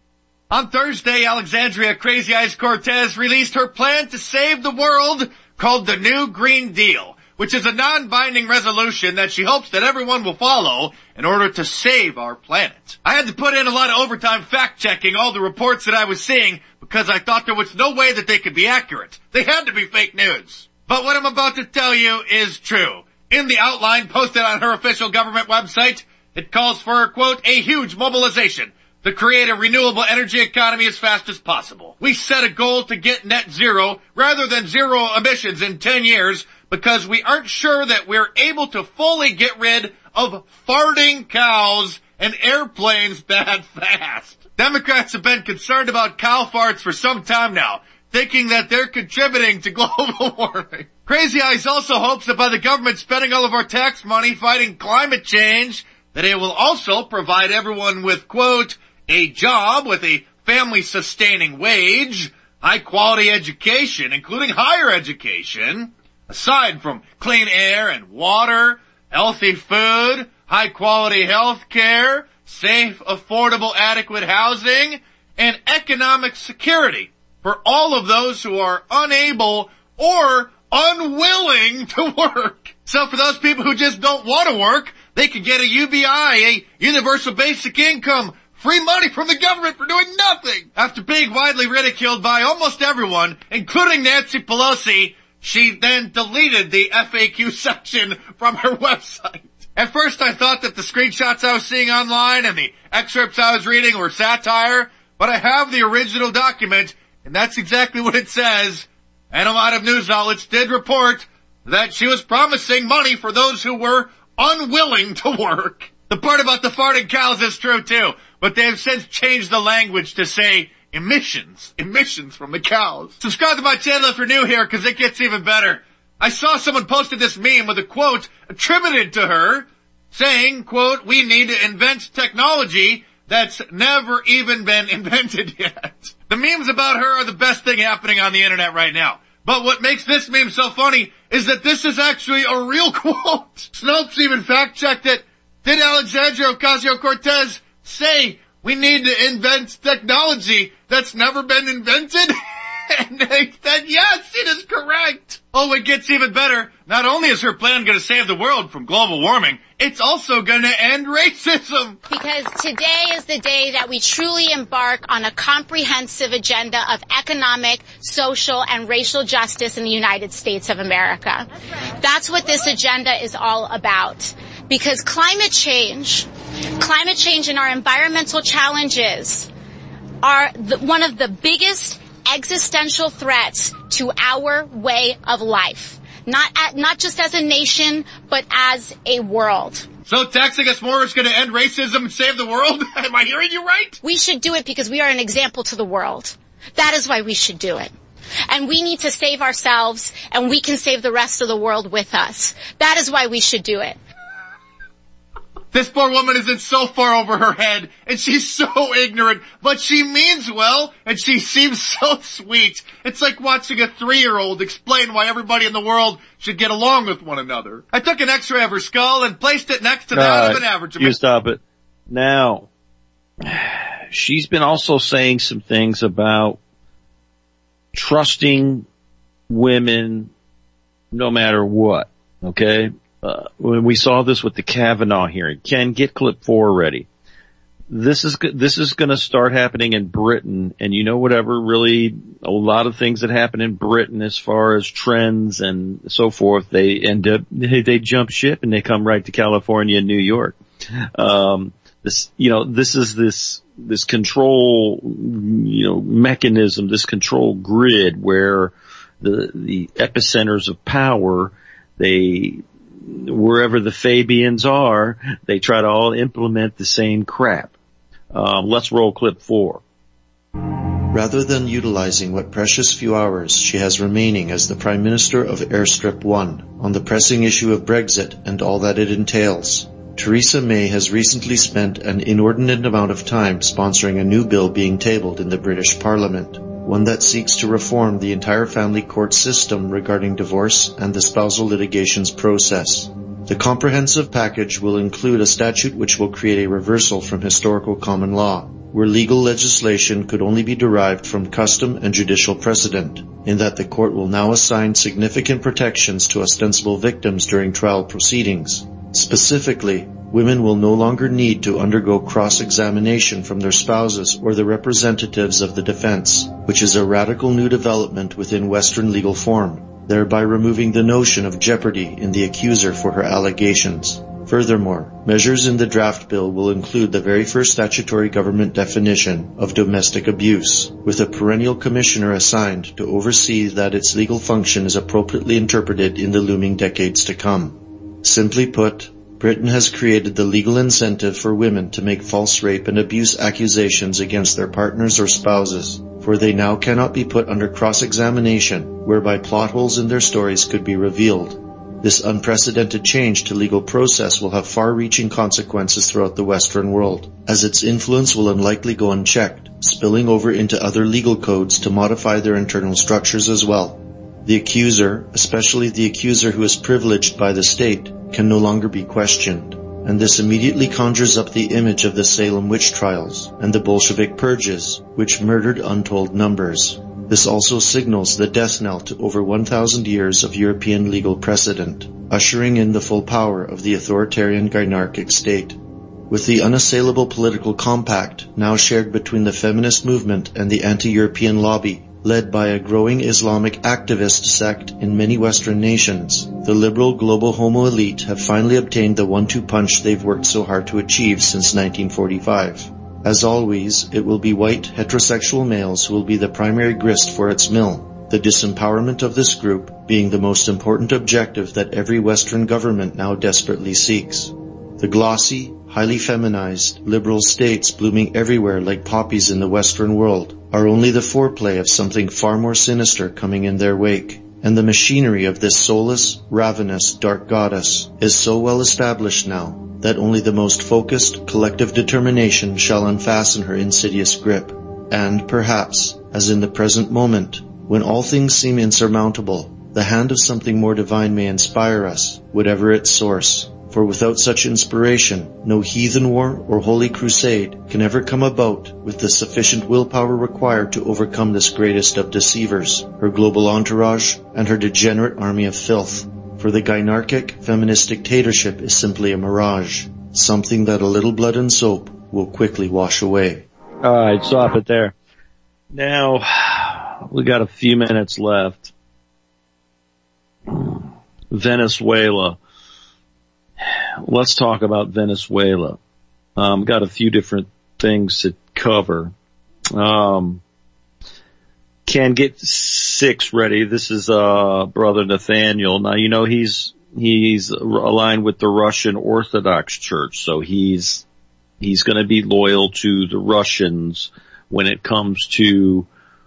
On Thursday, Alexandria Crazy Eyes Cortez released her plan to save the world called the New Green Deal, which is a non-binding resolution that she hopes that everyone will follow in order to save our planet. I had to put in a lot of overtime fact-checking all the reports that I was seeing because I thought there was no way that they could be accurate. They had to be fake news. But what I'm about to tell you is true. In the outline posted on her official government website, it calls for, quote, a huge mobilization to create a renewable energy economy as fast as possible. We set a goal to get net zero rather than zero emissions in 10 years because we aren't sure that we're able to fully get rid of farting cows and airplanes that fast. Democrats have been concerned about cow farts for some time now, thinking that they're contributing to global warming. Crazy Eyes also hopes that by the government spending all of our tax money fighting climate change, that it will also provide everyone with, quote, a job with a family-sustaining wage, high-quality education, including higher education, aside from clean air and water, healthy food, high-quality health care, safe, affordable, adequate housing, and economic security for all of those who are unable or unwilling to work. So for those people who just don't want to work, they can get a UBI, a universal basic income, free money from the government for doing nothing. After being widely ridiculed by almost everyone, including Nancy Pelosi, she then deleted the FAQ section from her website. At first I thought that the screenshots I was seeing online and the excerpts I was reading were satire, but I have the original document, and that's exactly what it says. And a lot of news outlets did report that she was promising money for those who were unwilling to work. The part about the farting cows is true too, but they have since changed the language to say emissions from the cows. Subscribe to my channel if you're new here, because it gets even better. I saw someone posted this meme with a quote attributed to her saying, quote, we need to invent technology that's never even been invented yet. The memes about her are the best thing happening on the internet right now. But what makes this meme so funny is that this is actually a real quote. Snopes even fact-checked it. Did Alexandria Ocasio-Cortez say we need to invent technology that's never been invented? And they said, yes, it is correct. Oh, it gets even better. Not only is her plan going to save the world from global warming, it's also going to end racism. Because today is the day that we truly embark on a comprehensive agenda of economic, social, and racial justice in the United States of America. That's what this agenda is all about. Because climate change and our environmental challenges are one of the biggest existential threats to our way of life. Not just as a nation, but as a world. So taxing us more is going to end racism and save the world? Am I hearing you right? We should do it because we are an example to the world. That is why we should do it. And we need to save ourselves, and we can save the rest of the world with us. That is why we should do it. This poor woman is in so far over her head, and she's so ignorant, but she means well, and she seems so sweet. It's like watching a 3-year-old explain why everybody in the world should get along with one another. I took an x-ray of her skull and placed it next to that of an average. You stop it. Now, she's been also saying some things about trusting women no matter what, okay? When we saw this with the Kavanaugh hearing. Ken, get clip 4 ready. This is going to start happening in Britain, and you know whatever really a lot of things that happen in Britain as far as trends and so forth, they jump ship and they come right to California and New York. This is this control, mechanism, this control grid where the epicenters of power, wherever the Fabians are, they try to all implement the same crap. Let's roll clip 4. Rather than utilizing what precious few hours she has remaining as the Prime Minister of Airstrip 1 on the pressing issue of Brexit and all that it entails, Theresa May has recently spent an inordinate amount of time sponsoring a new bill being tabled in the British Parliament, one that seeks to reform the entire family court system regarding divorce and the spousal litigations process. The comprehensive package will include a statute which will create a reversal from historical common law, where legal legislation could only be derived from custom and judicial precedent, in that the court will now assign significant protections to ostensible victims during trial proceedings. Specifically, women will no longer need to undergo cross-examination from their spouses or the representatives of the defense, which is a radical new development within Western legal form, thereby removing the notion of jeopardy in the accuser for her allegations. Furthermore, measures in the draft bill will include the very first statutory government definition of domestic abuse, with a perennial commissioner assigned to oversee that its legal function is appropriately interpreted in the looming decades to come. Simply put, Britain has created the legal incentive for women to make false rape and abuse accusations against their partners or spouses, for they now cannot be put under cross-examination, whereby plot holes in their stories could be revealed. This unprecedented change to legal process will have far-reaching consequences throughout the Western world, as its influence will unlikely go unchecked, spilling over into other legal codes to modify their internal structures as well. The accuser, especially the accuser who is privileged by the state, can no longer be questioned, and this immediately conjures up the image of the Salem witch trials and the Bolshevik purges, which murdered untold numbers. This also signals the death knell to over 1,000 years of European legal precedent, ushering in the full power of the authoritarian Gynarchic state. With the unassailable political compact now shared between the feminist movement and the anti-European lobby, led by a growing Islamic activist sect in many Western nations, the liberal global homo elite have finally obtained the 1-2 punch they've worked so hard to achieve since 1945. As always, it will be white, heterosexual males who will be the primary grist for its mill, the disempowerment of this group being the most important objective that every Western government now desperately seeks. The glossy, highly feminized, liberal states blooming everywhere like poppies in the Western world are only the foreplay of something far more sinister coming in their wake, and the machinery of this soulless, ravenous, dark goddess is so well established now that only the most focused, collective determination shall unfasten her insidious grip. And perhaps, as in the present moment, when all things seem insurmountable, the hand of something more divine may inspire us, whatever its source. For without such inspiration, no heathen war or holy crusade can ever come about with the sufficient willpower required to overcome this greatest of deceivers, her global entourage, and her degenerate army of filth. For the Gynarchic feminist dictatorship is simply a mirage, something that a little blood and soap will quickly wash away. Alright, stop it there. Now, we got a few minutes left. Venezuela. Let's talk about Venezuela. Got a few different things to cover. Can get 6 ready. This is, Brother Nathaniel. Now, you know, he's aligned with the Russian Orthodox Church, so he's gonna be loyal to the Russians when it comes to,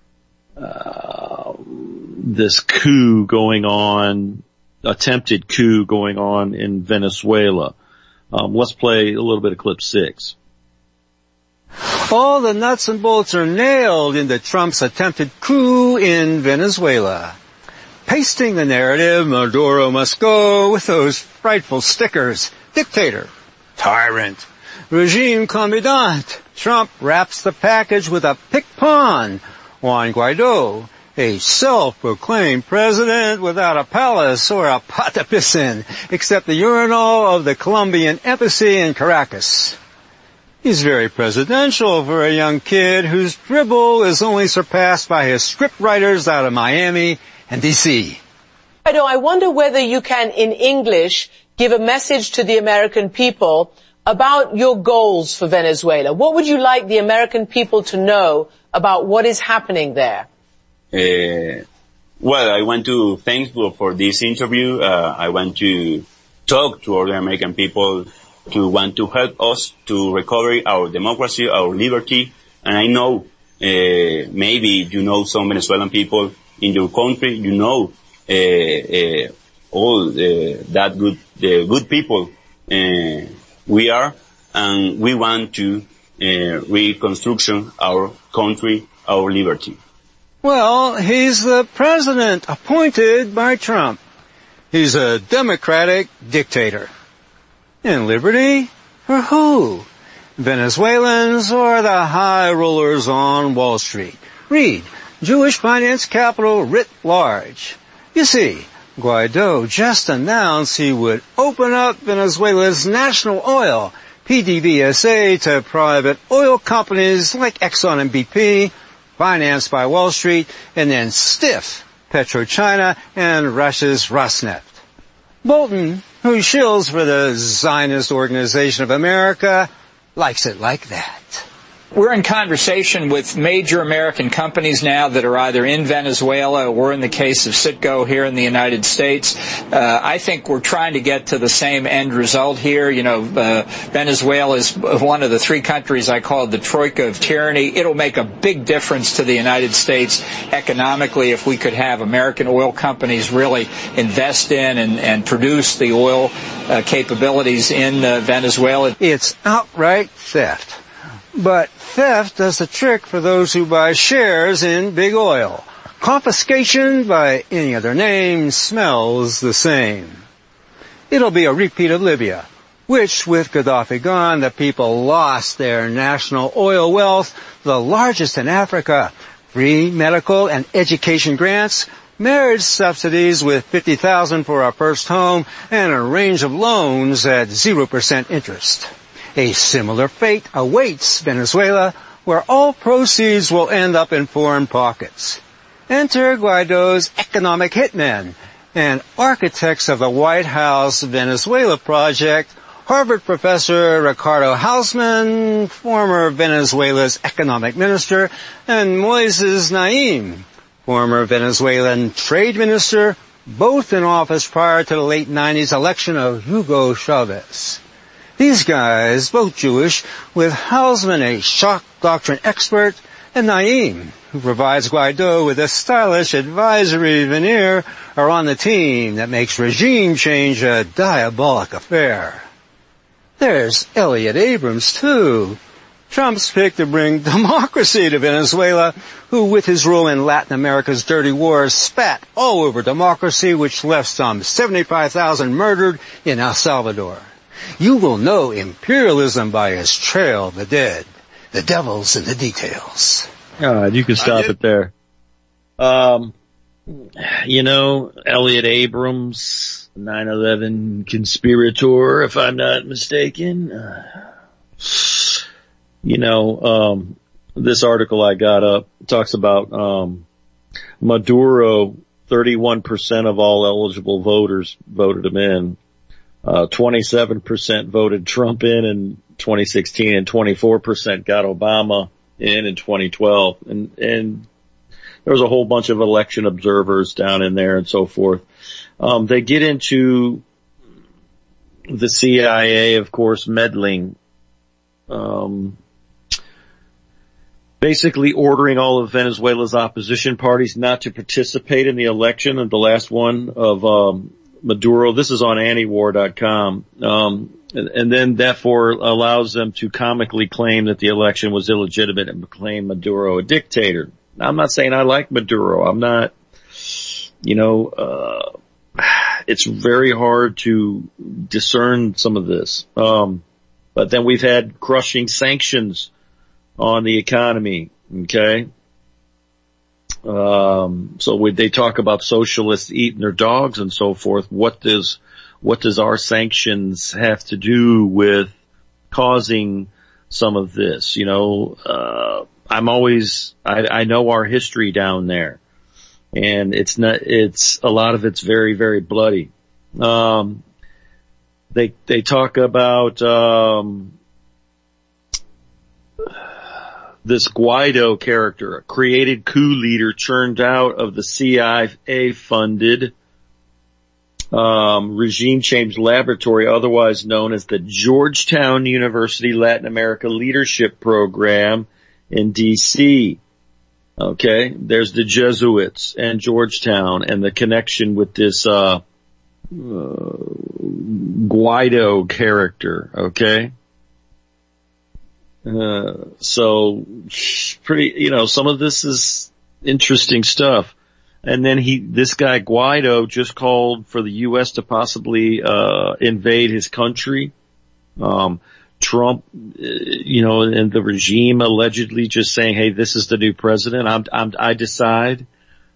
this coup going on, attempted coup going on in Venezuela. Let's play a little bit of clip 6. All the nuts and bolts are nailed into Trump's attempted coup in Venezuela. Pasting the narrative, Maduro must go with those frightful stickers. Dictator, tyrant, regime commandant. Trump wraps the package with a pick pawn. Juan Guaido, a self-proclaimed president without a palace or a pot to piss in, except the urinal of the Colombian embassy in Caracas. He's very presidential for a young kid whose dribble is only surpassed by his script writers out of Miami and D.C. I wonder whether you can, in English, give a message to the American people about your goals for Venezuela. What would you like the American people to know about what is happening there? Well, I want to thank you for this interview. I want to talk to all the American people to want to help us to recover our democracy, our liberty. And I know, maybe you know some Venezuelan people in your country, you know, all that good people we are, and we want to reconstruction our country, our liberty. Well, he's the president appointed by Trump. He's a democratic dictator. And liberty? For who? Venezuelans or the high rollers on Wall Street? Read Jewish finance capital writ large. You see, Guaido just announced he would open up Venezuela's national oil, PDVSA, to private oil companies like Exxon and BP, financed by Wall Street, and then stiff PetroChina and Russia's Rosneft. Bolton, who shills for the Zionist Organization of America, likes it like that. We're in conversation with major American companies now that are either in Venezuela or in the case of Citgo here in the United States. I think we're trying to get to the same end result here. You know, Venezuela is one of the three countries I call the troika of tyranny. It'll make a big difference to the United States economically if we could have American oil companies really invest in and produce the oil capabilities in Venezuela. It's outright theft. But theft does the trick for those who buy shares in big oil. Confiscation by any other name smells the same. It'll be a repeat of Libya, which with Gaddafi gone, the people lost their national oil wealth, the largest in Africa, free medical and education grants, marriage subsidies with $50,000 for our first home, and a range of loans at 0% interest. A similar fate awaits Venezuela, where all proceeds will end up in foreign pockets. Enter Guaido's economic hitmen and architects of the White House Venezuela project, Harvard professor Ricardo Hausman, former Venezuela's economic minister, and Moises Naim, former Venezuelan trade minister, both in office prior to the late 90s election of Hugo Chavez. These guys, both Jewish, with Hausman, a shock doctrine expert, and Naim, who provides Guaido with a stylish advisory veneer, are on the team that makes regime change a diabolic affair. There's Elliot Abrams, too. Trump's pick to bring democracy to Venezuela, who with his rule in Latin America's dirty wars spat all over democracy, which left some 75,000 murdered in El Salvador. You will know imperialism by his trail of the dead. The devil's in the details. You can stop it there. You know, Elliot Abrams, 9/11 conspirator, if I'm not mistaken. This article I got up talks about Maduro, 31% of all eligible voters voted him in. 27% voted Trump in 2016, and 24% got Obama in 2012. And there was a whole bunch of election observers down in there and so forth. They get into the CIA, of course, meddling, basically ordering all of Venezuela's opposition parties not to participate in the election of the last one of Maduro. This is on antiwar.com. And then therefore allows them to comically claim that the election was illegitimate and proclaim Maduro a dictator. Now, I'm not saying I like Maduro. I'm not, it's very hard to discern some of this. But then we've had crushing sanctions on the economy. Okay. So they talk about socialists eating their dogs and so forth. What does our sanctions have to do with causing some of this. You know, I know our history down there, and it's a lot of it's very, very bloody. They talk about, this Guaido character, a created coup leader churned out of the CIA funded, regime change laboratory, otherwise known as the Georgetown University Latin America Leadership Program in DC. Okay, there's the Jesuits and Georgetown and the connection with this Guaido character. Okay, so pretty, you know, some of this is interesting stuff. And then this guy Guaido just called for the U.S. to possibly invade his country. Trump, you know, and the regime allegedly just saying, "Hey, this is the new president. I decide."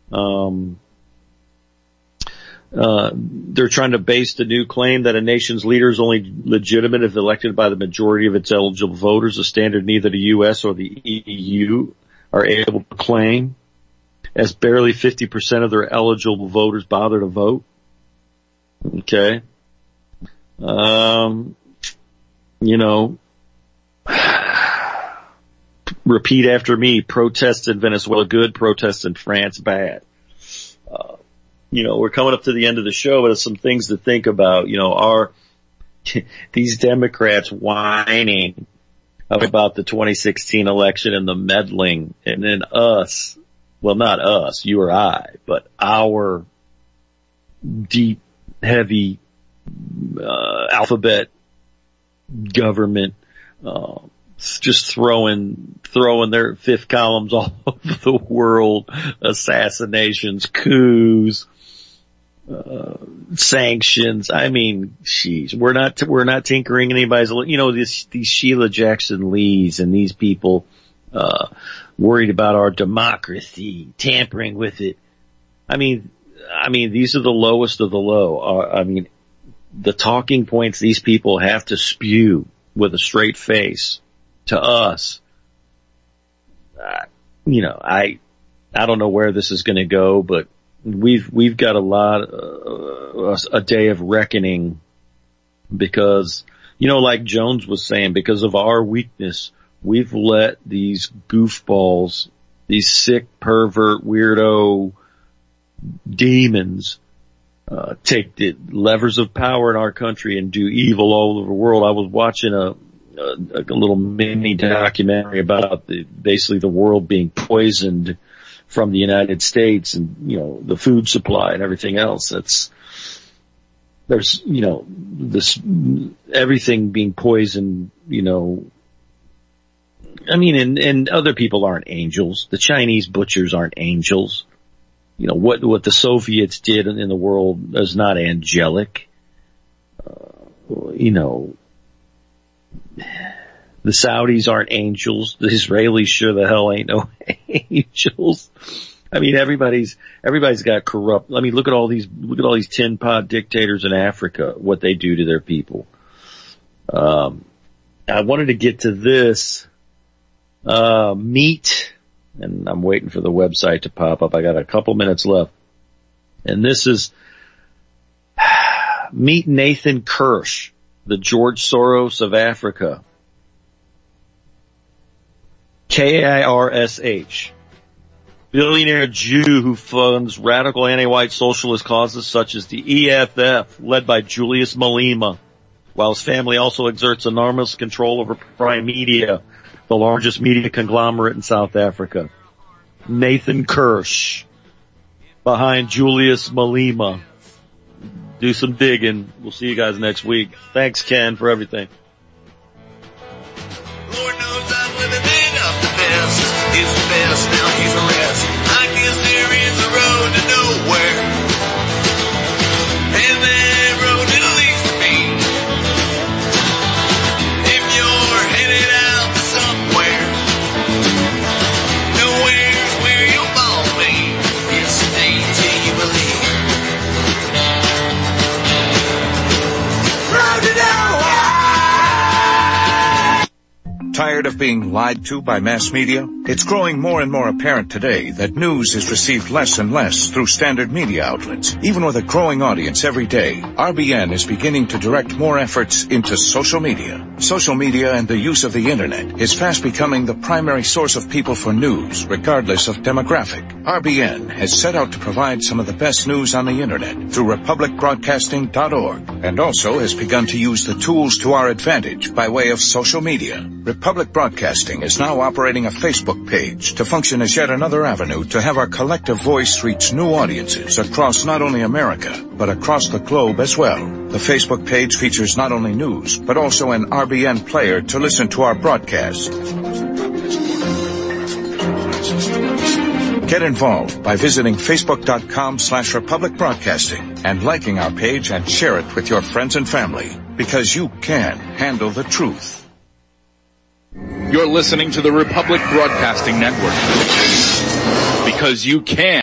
They're trying to base the new claim that a nation's leader is only legitimate if elected by the majority of its eligible voters, a standard neither the U.S. or the EU are able to claim, as barely 50% of their eligible voters bother to vote. Okay. You know, repeat after me: protests in Venezuela good, protests in France bad. You know, we're coming up to the end of the show, but it's some things to think about. You know, these Democrats whining about the 2016 election and the meddling, and then us, well, not us, you or I, but our deep, heavy, alphabet government, just throwing their fifth columns all over the world, assassinations, coups, sanctions. I mean, geez, we're not tinkering anybody's, you know, these Sheila Jackson Lees and these people, worried about our democracy, tampering with it. I mean, these are the lowest of the low. I mean, the talking points these people have to spew with a straight face to us. You know, I don't know where this is going to go, but we've got a day of reckoning because, you know, like Jones was saying, because of our weakness, we've let these goofballs, these sick, pervert, weirdo demons, take the levers of power in our country and do evil all over the world. I was watching a little mini documentary about basically the world being poisoned from the United States and, you know, the food supply and everything else. There's, you know, everything being poisoned, you know. I mean, and other people aren't angels. The Chinese butchers aren't angels. You know, what the Soviets did in the world is not angelic. You know, the Saudis aren't angels. The Israelis sure the hell ain't no angels. I mean, everybody's got corrupt. I mean, look at all these tin pot dictators in Africa, what they do to their people. I wanted to get to this, meat. And I'm waiting for the website to pop up. I got a couple minutes left. And this is Meet Nathan Kirsch, the George Soros of Africa. Kirsh. Billionaire Jew who funds radical anti-white socialist causes such as the EFF, led by Julius Malema, while his family also exerts enormous control over Prime Media, the largest media conglomerate in South Africa. Nathan Kirsch, behind Julius Malema. Do some digging. We'll see you guys next week. Thanks, Ken, for everything. Lord knows I'm living it up the best. He's the best, now he's the rest. I guess there is a road to nowhere. And that road it leads to me. If you're headed out to somewhere, nowhere's where you'll follow me. Yes, stay till you believe. Road to nowhere. Tired of being lied to by mass media? It's growing more and more apparent today that news is received less and less through standard media outlets. Even with a growing audience every day, RBN is beginning to direct more efforts into social media. Social media and the use of the internet is fast becoming the primary source of people for news, regardless of demographic. RBN has set out to provide some of the best news on the internet through republicbroadcasting.org, and also has begun to use the tools to our advantage by way of social media. Republic Broadcasting is now operating a Facebook page to function as yet another avenue to have our collective voice reach new audiences across not only America, but across the globe as well. The Facebook page features not only news, but also an RBN player to listen to our broadcast. Get involved by visiting facebook.com/Republic Broadcasting and liking our page and share it with your friends and family, because you can handle the truth. You're listening to the Republic Broadcasting Network, because you can.